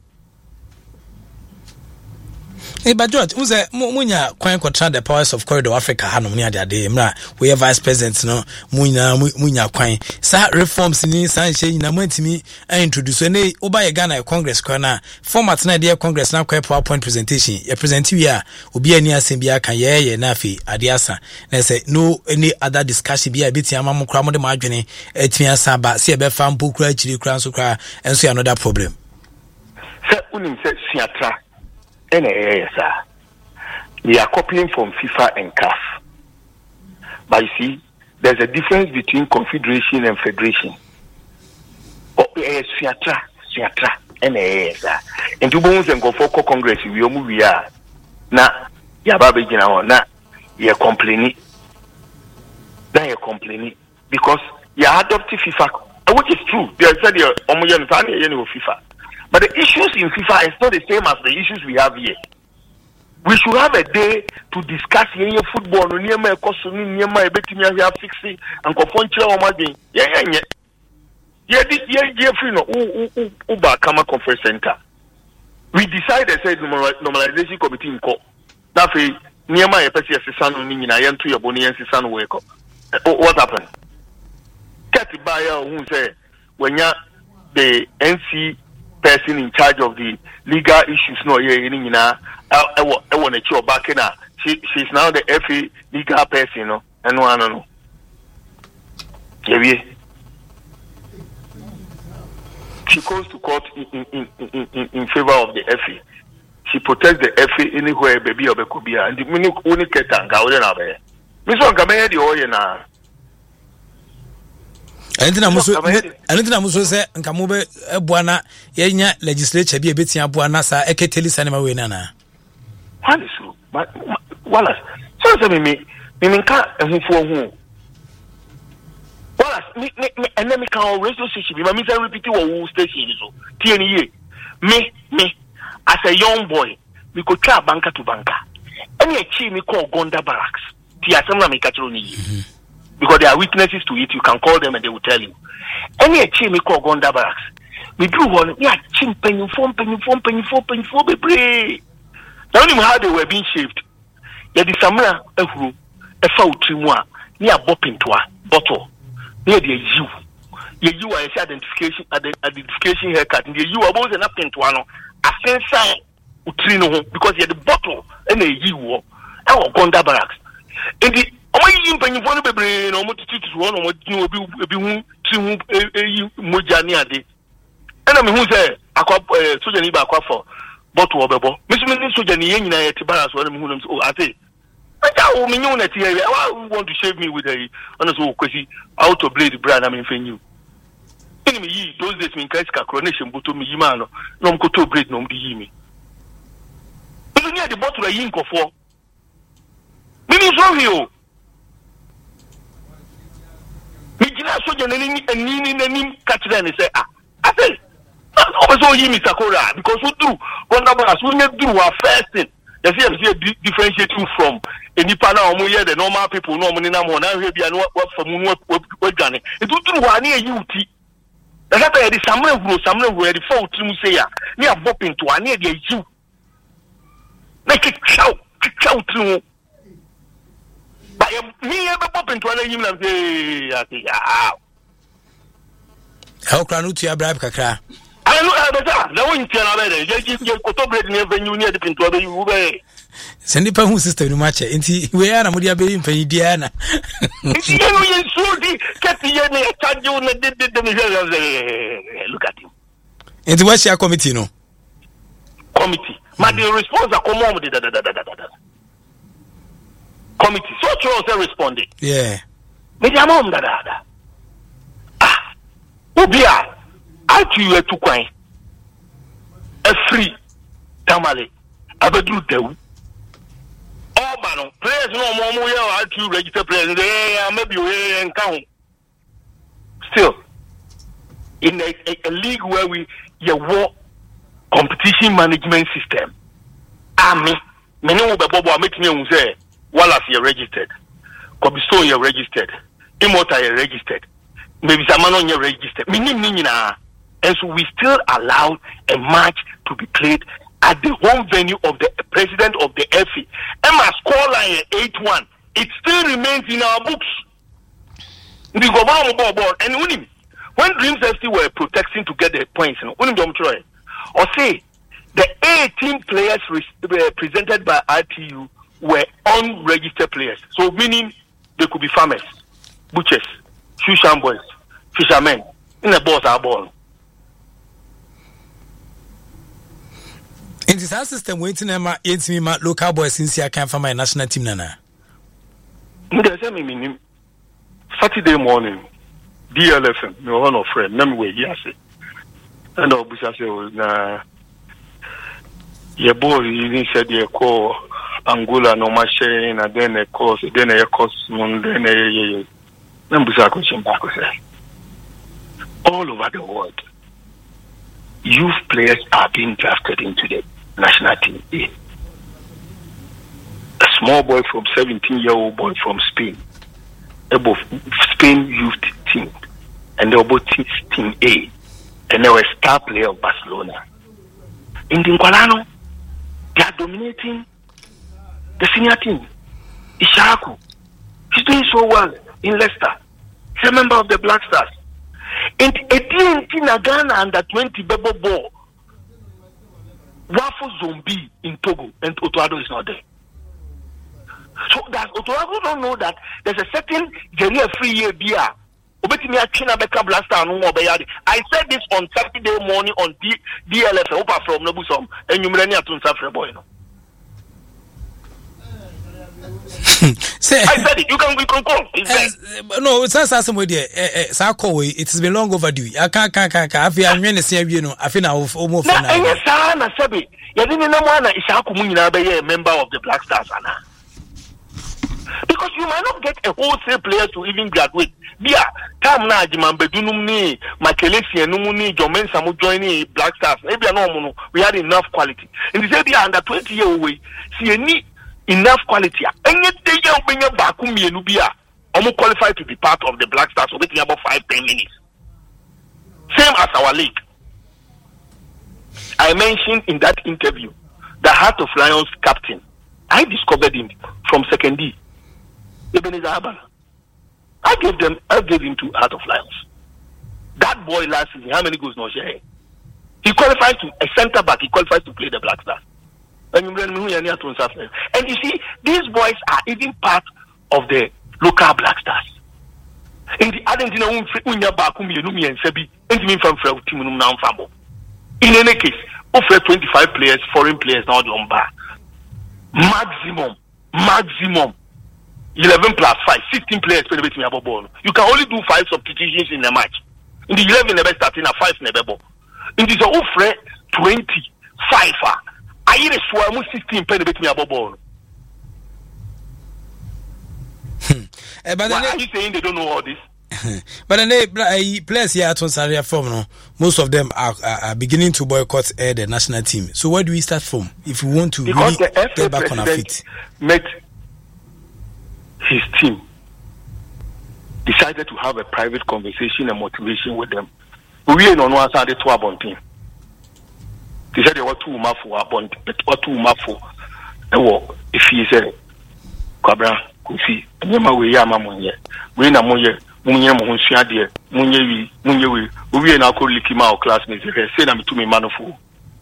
Hey, but George, who's a Munya Quine Contra the Powers of Corridor Africa Hanum near the day, we have vice president, no Munya Munya Quine. Sa reforms in Sanche in a moment to me, I introduce any Obaya Ghana Congress corner, format na dear Congress now quite PowerPoint presentation. A present you are, Ubia near Simbia can ye nafi, Adiasa. And say no any other discussion be a bit Yamamu Cramo de Margini, Etia Saba, see a befam book, Chili Crown Sucra, and see another problem. Sir, Unim said Siatra. N A A S R. They are copying from FIFA and C A F. But you see, there's a difference between confederation and federation. Oh, yes, Siatra, Siatra, N A A S R. And to bones and go for Congress, we are moving. Now, Yababe General, now you're complaining. Now you're complaining because you're adopting FIFA, which is true. They said you're homogeneous FIFA. But the issues in FIFA is not the same as the issues we have here. We should have a day to discuss your football. Near my costume, near my betting, you have fixing and confoncha or my yeah, yeah, yeah. Yeah, yeah, yeah, free no, Uba Kama Conference Center. We decided, said normalization committee in court. That's a near my person, son, in I am to your bonnie and son wake up. What happened? Cathy Bayer, who said, when you're the N C person in charge of the legal issues, no, yeah, you know, I want to show back in her. She she's now the F A legal person, you know, and no, I don't know. Yeah, she goes to court in in, in, in, in favor of the F A. She protects the F A anywhere, baby, or Bekubia, and the minute only get and go in there. Miss One Gamay, the oil now. Anything I'm so anything I'm so say Nkamube Buana Yenya legislature be a bit in Buana sa eketeli sanema we nana. What is so? But Wallace, so say me me me nka ehun fo hu. Wallace, me me and then me can radio station be me say repeat wo station so. Tie ni ye. Me me as a young boy, we go try banker to banker. Any a chi me call Gonda Barracks. Tia semna me catch on because there are witnesses to it. You can call them and they will tell you. Any a chi me call Gonda Barracks. We do one, yeah, chin penny form, penny form, penny form, penny form, be pray. Now, only how they were being shaved. Yet the summer, a who, a foul trimwa, near bopping to a bottle, near the you. You are identification, identification haircut, and you are both an up into one. A sense, utrino, because you're the bottle and a you are Gonda Barracks. And the only penny form, be brain, or what to one, or what you will be Mojani. And I mean, who say, I call Sujan Iba for bottle of bebo. Mister Sujan Yen at Tibaras, or whom I say, I want to shave me with a honest crazy out of blade brand. I mean, for you. Enemy, those days mean Kaska coronation, but to me, Yimano, no coto bread, no be me. Even near the bottle of ink of four. Meaning, from you. Mijina Sujan and Nini and Nim catch them and say, ah, I say. Also, he Mister Sakura, because we do Gonda we make do our first thing. You see, I'm see differentiating from any partner or the normal people, no money, no more. Now, we are not what from what done. It would do one near U T. That's why the summer who someone where the fault to say, near bopping to one near the U. Make it shout, shout to. But me ever bopping to one him and say, I say, ah. How can you bribe Kakra? I know how the one can you give Coto bread never you near the pinto of you. Send the who sister no match. Inti we are Mudia being paid Diana. It's you so the Cathy charge you did the look at him. Into what's your committee no? Committee. My the response are common with the committee. So Charles responded. Yeah. Maybe I'm on that. Ah, Ubia. I to you to quine a free tamale. I bet you do. Oh, man, players no more. I to register players. Maybe we and count. Still, in a, a, a league where we you war competition management system, army, many of the Bobo make me say, Wallace, you're registered, Cobblestone, you're registered, Immortal, you're registered, maybe Samanon, you're registered. Meaning, meaning, and so we still allow a match to be played at the home venue of the president of the F A. Emma scoreline eight one. It still remains in our books. We go on board and winning. When Dreams F C were protesting to get the points, winning them try. Or say the eighteen players re- presented by R T U were unregistered players. So meaning they could be farmers, butchers, shoe shine boys, fishermen. In the balls are born. In this system, waiting at my eight me my local boys since I came from my national team. Nana, Saturday morning, D L F M, no one of friend, name way, yes. And I'll be saying, nah, your boy, you said you call Angola, no machine, and then a course, then a course, then a number back. All over the world, youth players are being drafted into the national team. A small boy from seventeen-year-old boy from Spain, above Spain youth team, and they were both team A, and they were a star player of Barcelona. In the Nkwalano, they are dominating the senior team. Ishaku, he's doing so well in Leicester. He's a member of the Black Stars. And eighteen in Ghana under twenty Bebo ball. Waffle Zombie in Togo, and Otoado is not there. So that Otoado don't know that there's a certain Jerry free year beer. I said this on Saturday morning on D- DLF from Nobusom, and you may not suffer boy. Say, I said it. You can, you can call. Uh, no, it's not somewhere there. It has been long overdue. I can't, can't, can't. I feel I'm going to say, you know, I feel I'm almost. Now, yes, I said, you didn't know one is a member of the Black Stars, Anna. Because because you might not get a wholesale player to even graduate. Bia, time na Jiman Bedunum ni, Makelesi and Numuni, Jomen Samu joining Black Stars. Maybe no, we had enough quality. And they say they are under twenty year away. See, you need enough quality. And yet they don't bring up Bakumi and Nubia. Almost qualified to be part of the Black Stars, so waiting about five, ten minutes. Same as our league. I mentioned in that interview the Heart of Lions captain. I discovered him from second D. Ebenezer Abana. I gave them, I gave him to Heart of Lions. That boy last season, how many goals no share? He qualified to a centre back. He qualified to play the Black Stars. And you see, these boys are even part of the local Black Stars. In the Argentina, in any case, offer twenty-five players, foreign players now on bar. Maximum, maximum, eleven plus five, sixteen players. You can only do five substitutions in a match. In the eleven, never starting at five, never ball. In this offer twenty-five, I hear a swarm sixteen penny between a ball. But Why are you saying they don't know all this? But then they players here at Onsaria form, no, most of them are, are, are beginning to boycott uh, the national team. So where do we start from if we want to because really the get back on our feet? Met his team, decided to have a private conversation and motivation with them. We ain't on one side the two about team. They said they were two mafu about or two mafu. And what if he said, Kabra, Kusi, Yama we Yama Munye, we na Munye. Munye mo husua de munye wi munye wi owie na akọ likima o classmates say na me to me manofo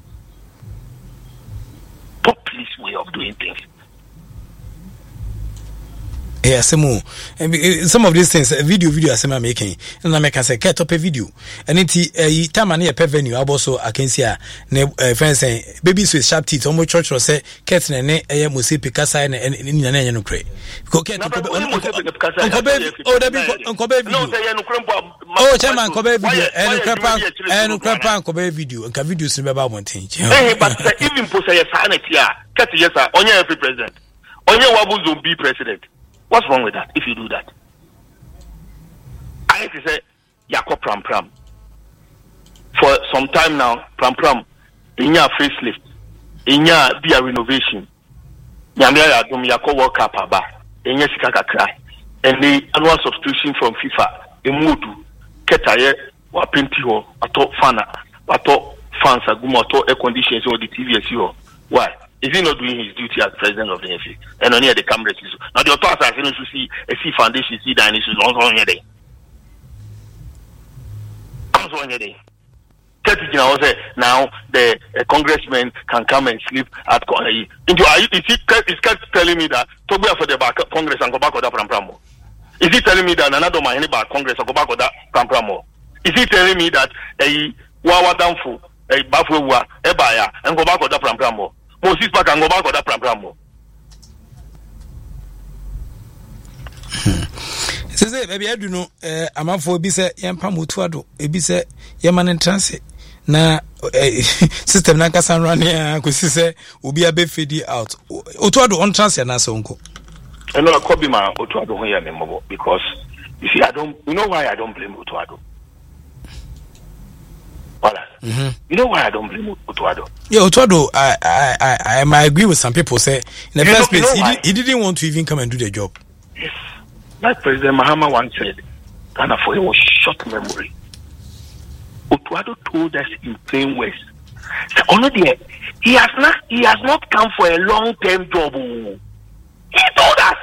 populist way of doing things. Yeah, some some of these things, video, video, I'm making, and I make say, get up a video, and it's time and a pet venue. I also I can see a friend saying, babies with sharp teeth, almost church or say, cats and a musi Picasso and in an annual crate. Oh, Chairman Kobe video and Crapa Kobe video and video is about one thing. But even post a sanity, cut yes, on your every president, on your Wabu be president. What's wrong with that if you do that? I have to say, Yako Pram Pram. For some time now, Pram Pram, in your facelift, in your be a renovation, Yamia Dum Yako World Cup Aba, in your Sikaka cry, and the annual substitution from FIFA, Emudu, Ketaye, Wapintiho, Ato Fana, Ato Fansa, Gumato, air conditions, or the T V S U. Why? Is he not doing his duty as president of the N F A? And only at the cameras. Now the authorities are saying to see a C foundation, see that issues long on your day. Comes on your day. Now the uh, congressman can come and sleep at uh, into are you is he is telling me that Tobias for the back Congress and go back with that pram? Is he telling me that another man about Congress and go back with that pram? Is he telling me that a Wawa Danfu, a Bafua, a buyer and go back with that pram? Moses back and go back with that pram. Say, baby, I do know. I'm out for a bise, Yampamutuado, a bise, Yaman and Transit. Na system Nakasan run here, because he say, will be a bit faded out. Otuado on Transit, and so uncle. And no, I copy my Otuado here anymore because you see, I don't, you know why I don't blame Otuado. Mm-hmm. You know why I don't blame Otuado? Yeah, Otuado, I, I, I, I might agree with some people. Say in the you first know, place, you know he, did, he didn't want to even come and do the job. Yes, like President Mahama once said, Ghana for him was short memory. Otuado told us in plain words. So already he has not, he has not come for a long-term job. He told us.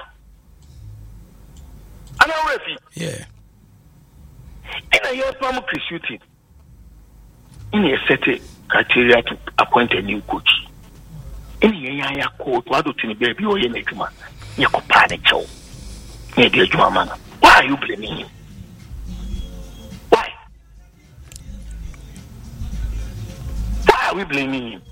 And I'm ready. Yeah. And I hear Pam shooting. In a set criteria to appoint a new coach. In a ya called Wado to the baby or your next man, Yakopani Chow. Maybe a German. Why are you blaming him? Why? Why are we blaming him?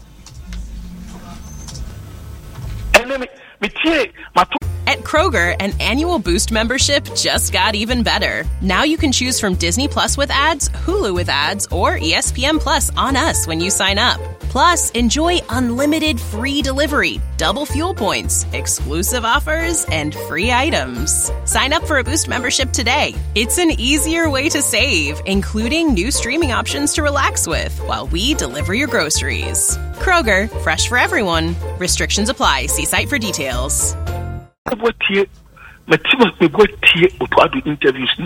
And let me, me tell my. At Kroger, an annual Boost membership just got even better. Now you can choose from Disney Plus with ads, Hulu with ads, or E S P N Plus on us when you sign up. Plus, enjoy unlimited free delivery, double fuel points, exclusive offers, and free items. Sign up for a Boost membership today. It's an easier way to save, including new streaming options to relax with while we deliver your groceries. Kroger, fresh for everyone. Restrictions apply. See site for details. Interviews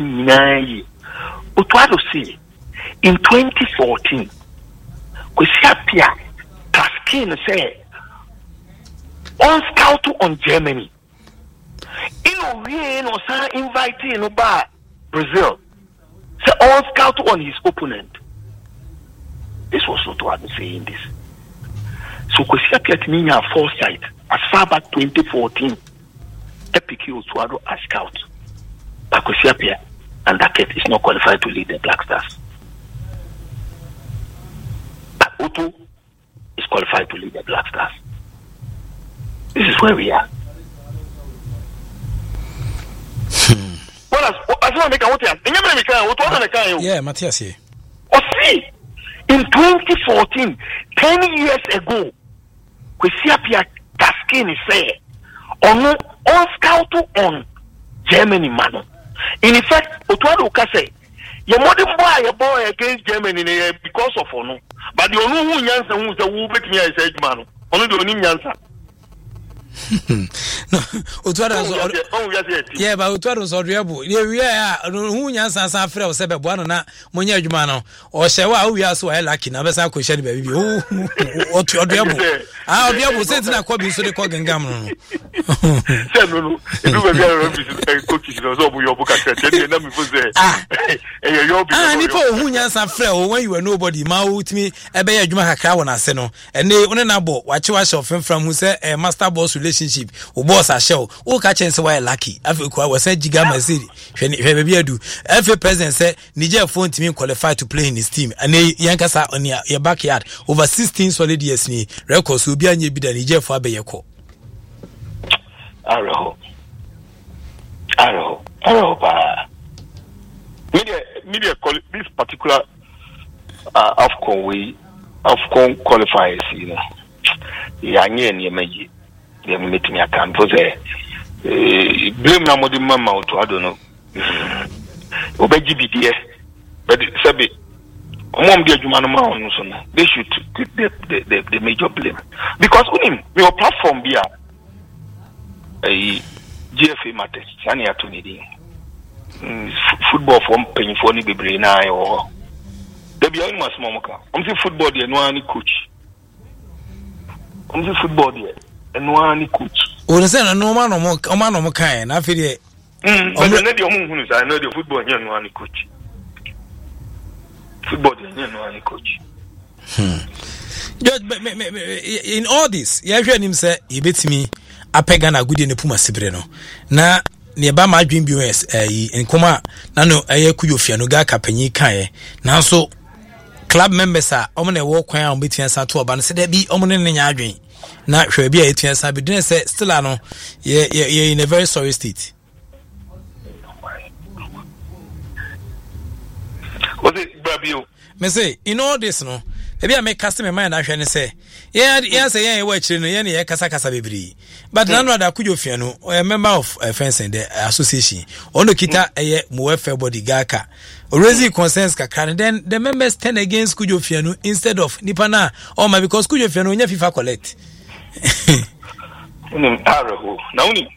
in twenty fourteen, Kwesiapia Taskin said on scout on Germany. In we no sa inviting no ba Brazil. Say on scout on his opponent. This was not what I'm saying this. So Kwesiapia to me have foresight as far back twenty fourteen. Epic Otuado as scout. But Kwesiapia and Daket is not qualified to lead the Black Stars. But Otto is qualified to lead the Black Stars. This is where we are. Well, as I want to make a what you yeah, Matthias. Oh, see, in twenty fourteen, ten years ago, Kwesiapia Taskin said, on on scout on Germany, man. In effect, Otuado Kase, your modern boy, a boy against Germany because of honor. But the only who answer who is the who bet me as a man. Only the only answer. No, Otuado, yeah, but Otuado was audible. Yeah, we are who answer San Fred Sebe Buana, Monia Jumano, or Shewa, we are so lucky. Never saw question, baby. Oh, what you are able. I'll be able to say that Kobe so the Cog and Gammon. No, no, if coaches was over your book. I said, ah, and if who answer Fred when you were nobody, Mouth me, a bear Jumaka when I say no, and they on an abo, watch your shop from who said a master boss relationship, or boss a show, or catch and say, lucky. Africa was said Gigama City, when you do. Every president said, Niger phone to me qualified to play in his team, and they Yankasa on your backyard over sixteen solid years. Records will be on your bid and Niger for Bayako. Arrow, Arrow, Arrow, uh, media, media, this particular uh, AFCON way, AFCON qualifiers, you know, young and you may. They meet me. I can't pose a blame now. More than mama to I don't know. Obey G B D, but Sabi, Mom dear Jumanama, they should take the, the, the, the major blame because we your platform be a G F A matters. Sanya to needing football from paying for any baby now or there be only much more. I'm saying football there, no any coach. I'm saying football there. And one coach. Oh, the same no man or more, a man or more kind. I feel it. I know the football here, no one coach. Football here, no one coach. Hmm. In all this, you have heard him say, he beats me a pagan a good in the Puma Sibreno. Na nearby my dream B S in Coma, Nano, a Kuyofiano Gaka Penny Kaye. Now so club members are omne walk on between Sato and said, there be omne in your dream. Not sure be a ten sabi didn't say still I know yeah yeah yeah in a very sorry state. What it Babio? Me say in all this no maybe I make customer mind I can say yeah yeah say yeah watch no yeah yeah kasa kasa bebre but none other could you fear no a member of a friends and the association ono kita eh mo body gaka raising concerns kakran then the members turn against Kujo Fiano instead of Nipana or my because Kujo Fiano nya FIFA collect. Unim araho na unim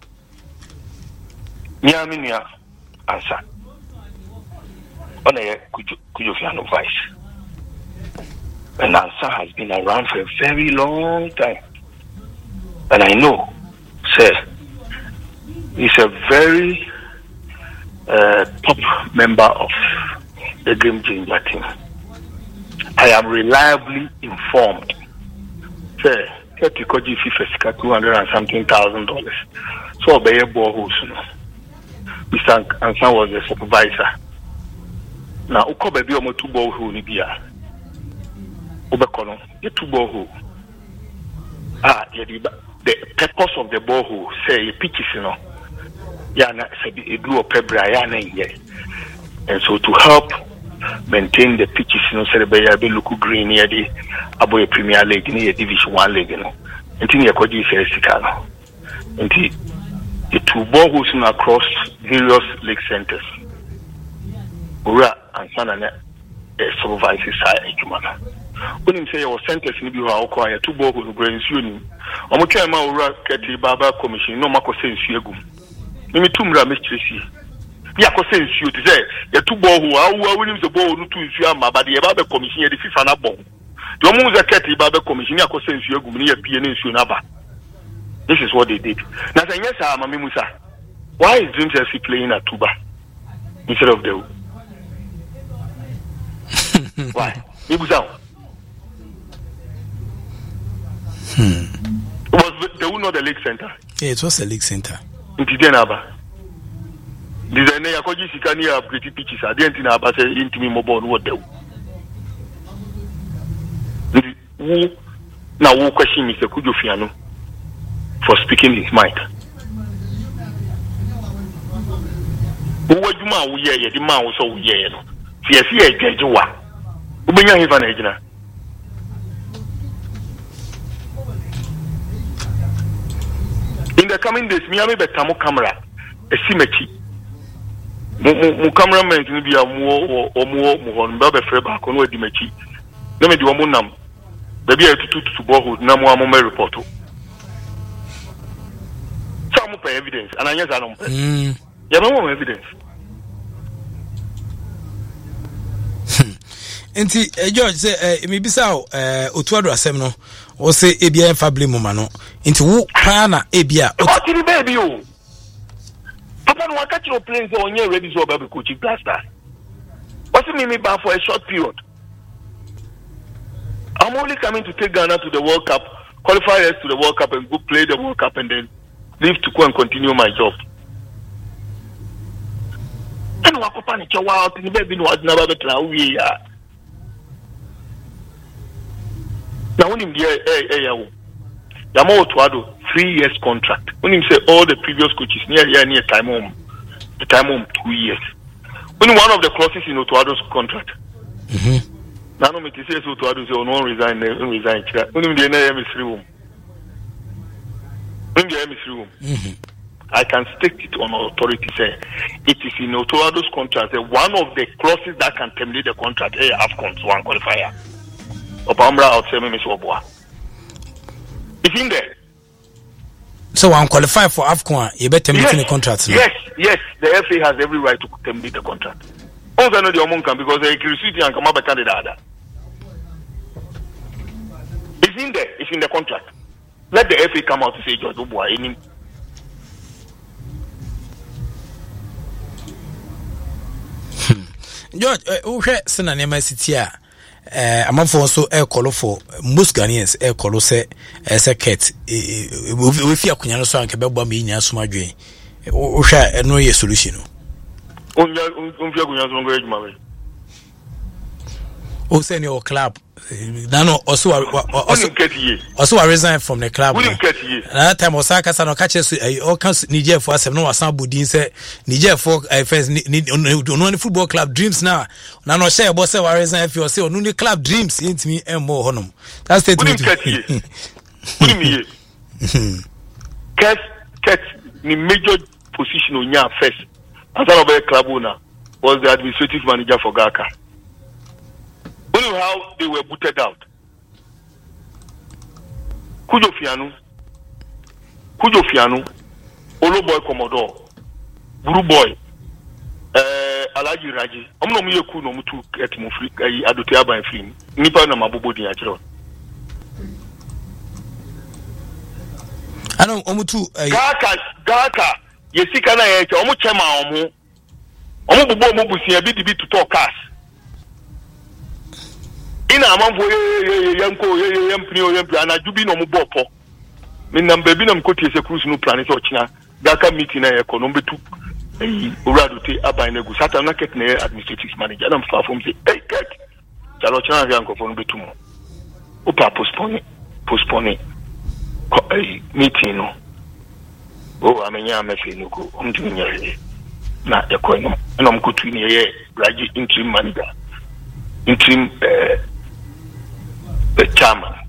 nyami nya answer ona ye Kujo Fiano vice and answer has been around for a very long time and I know sir he's a very uh, top member of the Game Changer team. I am reliably informed sir Koji FIFA two hundred and something thousand dollars. So obey a boreholes. Mister Ansan was the supervisor. Now Uko baby omo two borehole ni bia. Ubekono, the two borehole. Ah, the purpose of the borehole say pitches, you know. Yeah, na sabi edu opebra ya na here. And so to help maintain the pitches no say be be look green here the Aboye Premier League near Division one league no until you kwaji first car until the two boreholes across various league centers ora and sana na supervisor side ejuma when him say your centers ni bi ho akwa two boreholes green nsuo ni omo twa ma ora keti baba commission no makose nsuo egum me tumra me chirisi ya ko se nsuo ti say ya tu boreholes awu awu ni se boreholes no tu nsuo ama ba de ya baba commission ya de FIFA na bon the omo za keti baba commission ya ko se nsuo egum ni ya pie na nsuo na ba. This is what they did. Now, yes, Mami Musa, why is Dreams F C playing at Tuba instead of the why? Musa. Hmm. Was the not the league center? Yeah, it was a league center. In Tidenaba. Designer Yakoji Sikani upgrade pitches. I didn't know about it into me mobile. What the who now who question Mister Kujo Fiano for speaking his mind. Who would you man? We hear the man was so we hear. Fear, fear, get you what? Who bring your heaven agent? In the coming days, me have a better camera, a symmetry. Mo cameraman to be a more or more more on Baba Freba, on where the mechi. Let me do a monam. Baby, I to to board, no more my report. Some pay evidence, and I guess I don't pay. You have no evidence. Enti George say eh me bisa eh otuado asem no o say ebia enfa blame ma no enti wo pa na ebia o ti baby o papa no aka chiro plane so onye ready so baby coach blaster what's me me back for a short period. I'm only coming to take Ghana to the World Cup, qualify us to the World Cup and go play the World Cup and then leave to go and continue my job. And wako pani chawa out ni baby no adna betra we ya. Now when him there eh eh yawo. Yamo Otuado three years contract. When him say all the previous coaches near here near time home. The time home two years. When one of the clauses in Otuado's contract. Mhm. Now no me say so Otuado say no resign no resign. When him there na emissary room. When the emissary room. Mhm. I can state it on authority say it is in Otuado's contract say one of the clauses that can terminate the contract eh AFCON one qualifier. Opamra out say me so boa. It's in there. So one qualify for AFCON, you better terminate yes. the contract. No? Yes, yes, the F A has every right to terminate the contract. Also know the amount because the curiosity and come up a candidate. It's in there, it's in the contract. Let the F A come out to say George Obuah any. George, who had seen an M I C T A? Uh, I'm for so air color for most Ghanaians air color say as a cat. If you are Kunyano so and Quebec Bambi in Yasumadre, or shall no ye solution. Oh, send your club. Nano also also also I resigned from the club. Another time Osaka Sano catches all kinds Niger for us. No, Asan Budin say Niger for first only football club dreams now. Nano share boss I resign if you say only club dreams into me and more honum. That's the Cat Cat the major position on your first. As a club owner was the administrative manager for Gaka. How they were booted out. Kujo Fianu, Kujo Fianu, Olo Boy Commodore, Buru Boy, uh, Alaji Raji. I'm no me ku no mutu etmu free. I adote aba free. Nipa na mabobo di achiro. Ano omutu Gaka Gaka yesika na ye che omu chema omu. Omu bubo omu busia bi di bi to talk cash. Ina amanfo yanko yampini yampini ana jubi no mu bopo me number bi na mkoti ese cruise no plan so china Gaka meeting na ekono betu eh uradu te aban na gu sata na ket na administrative manager na mfa from say hey ket chalo china yanko fo no betu mo o pa postpone postpone meeting no o amenya amefe no ko omdu nyere na ekono na mkotu ni ye graduate interim manager interim uh, the chairman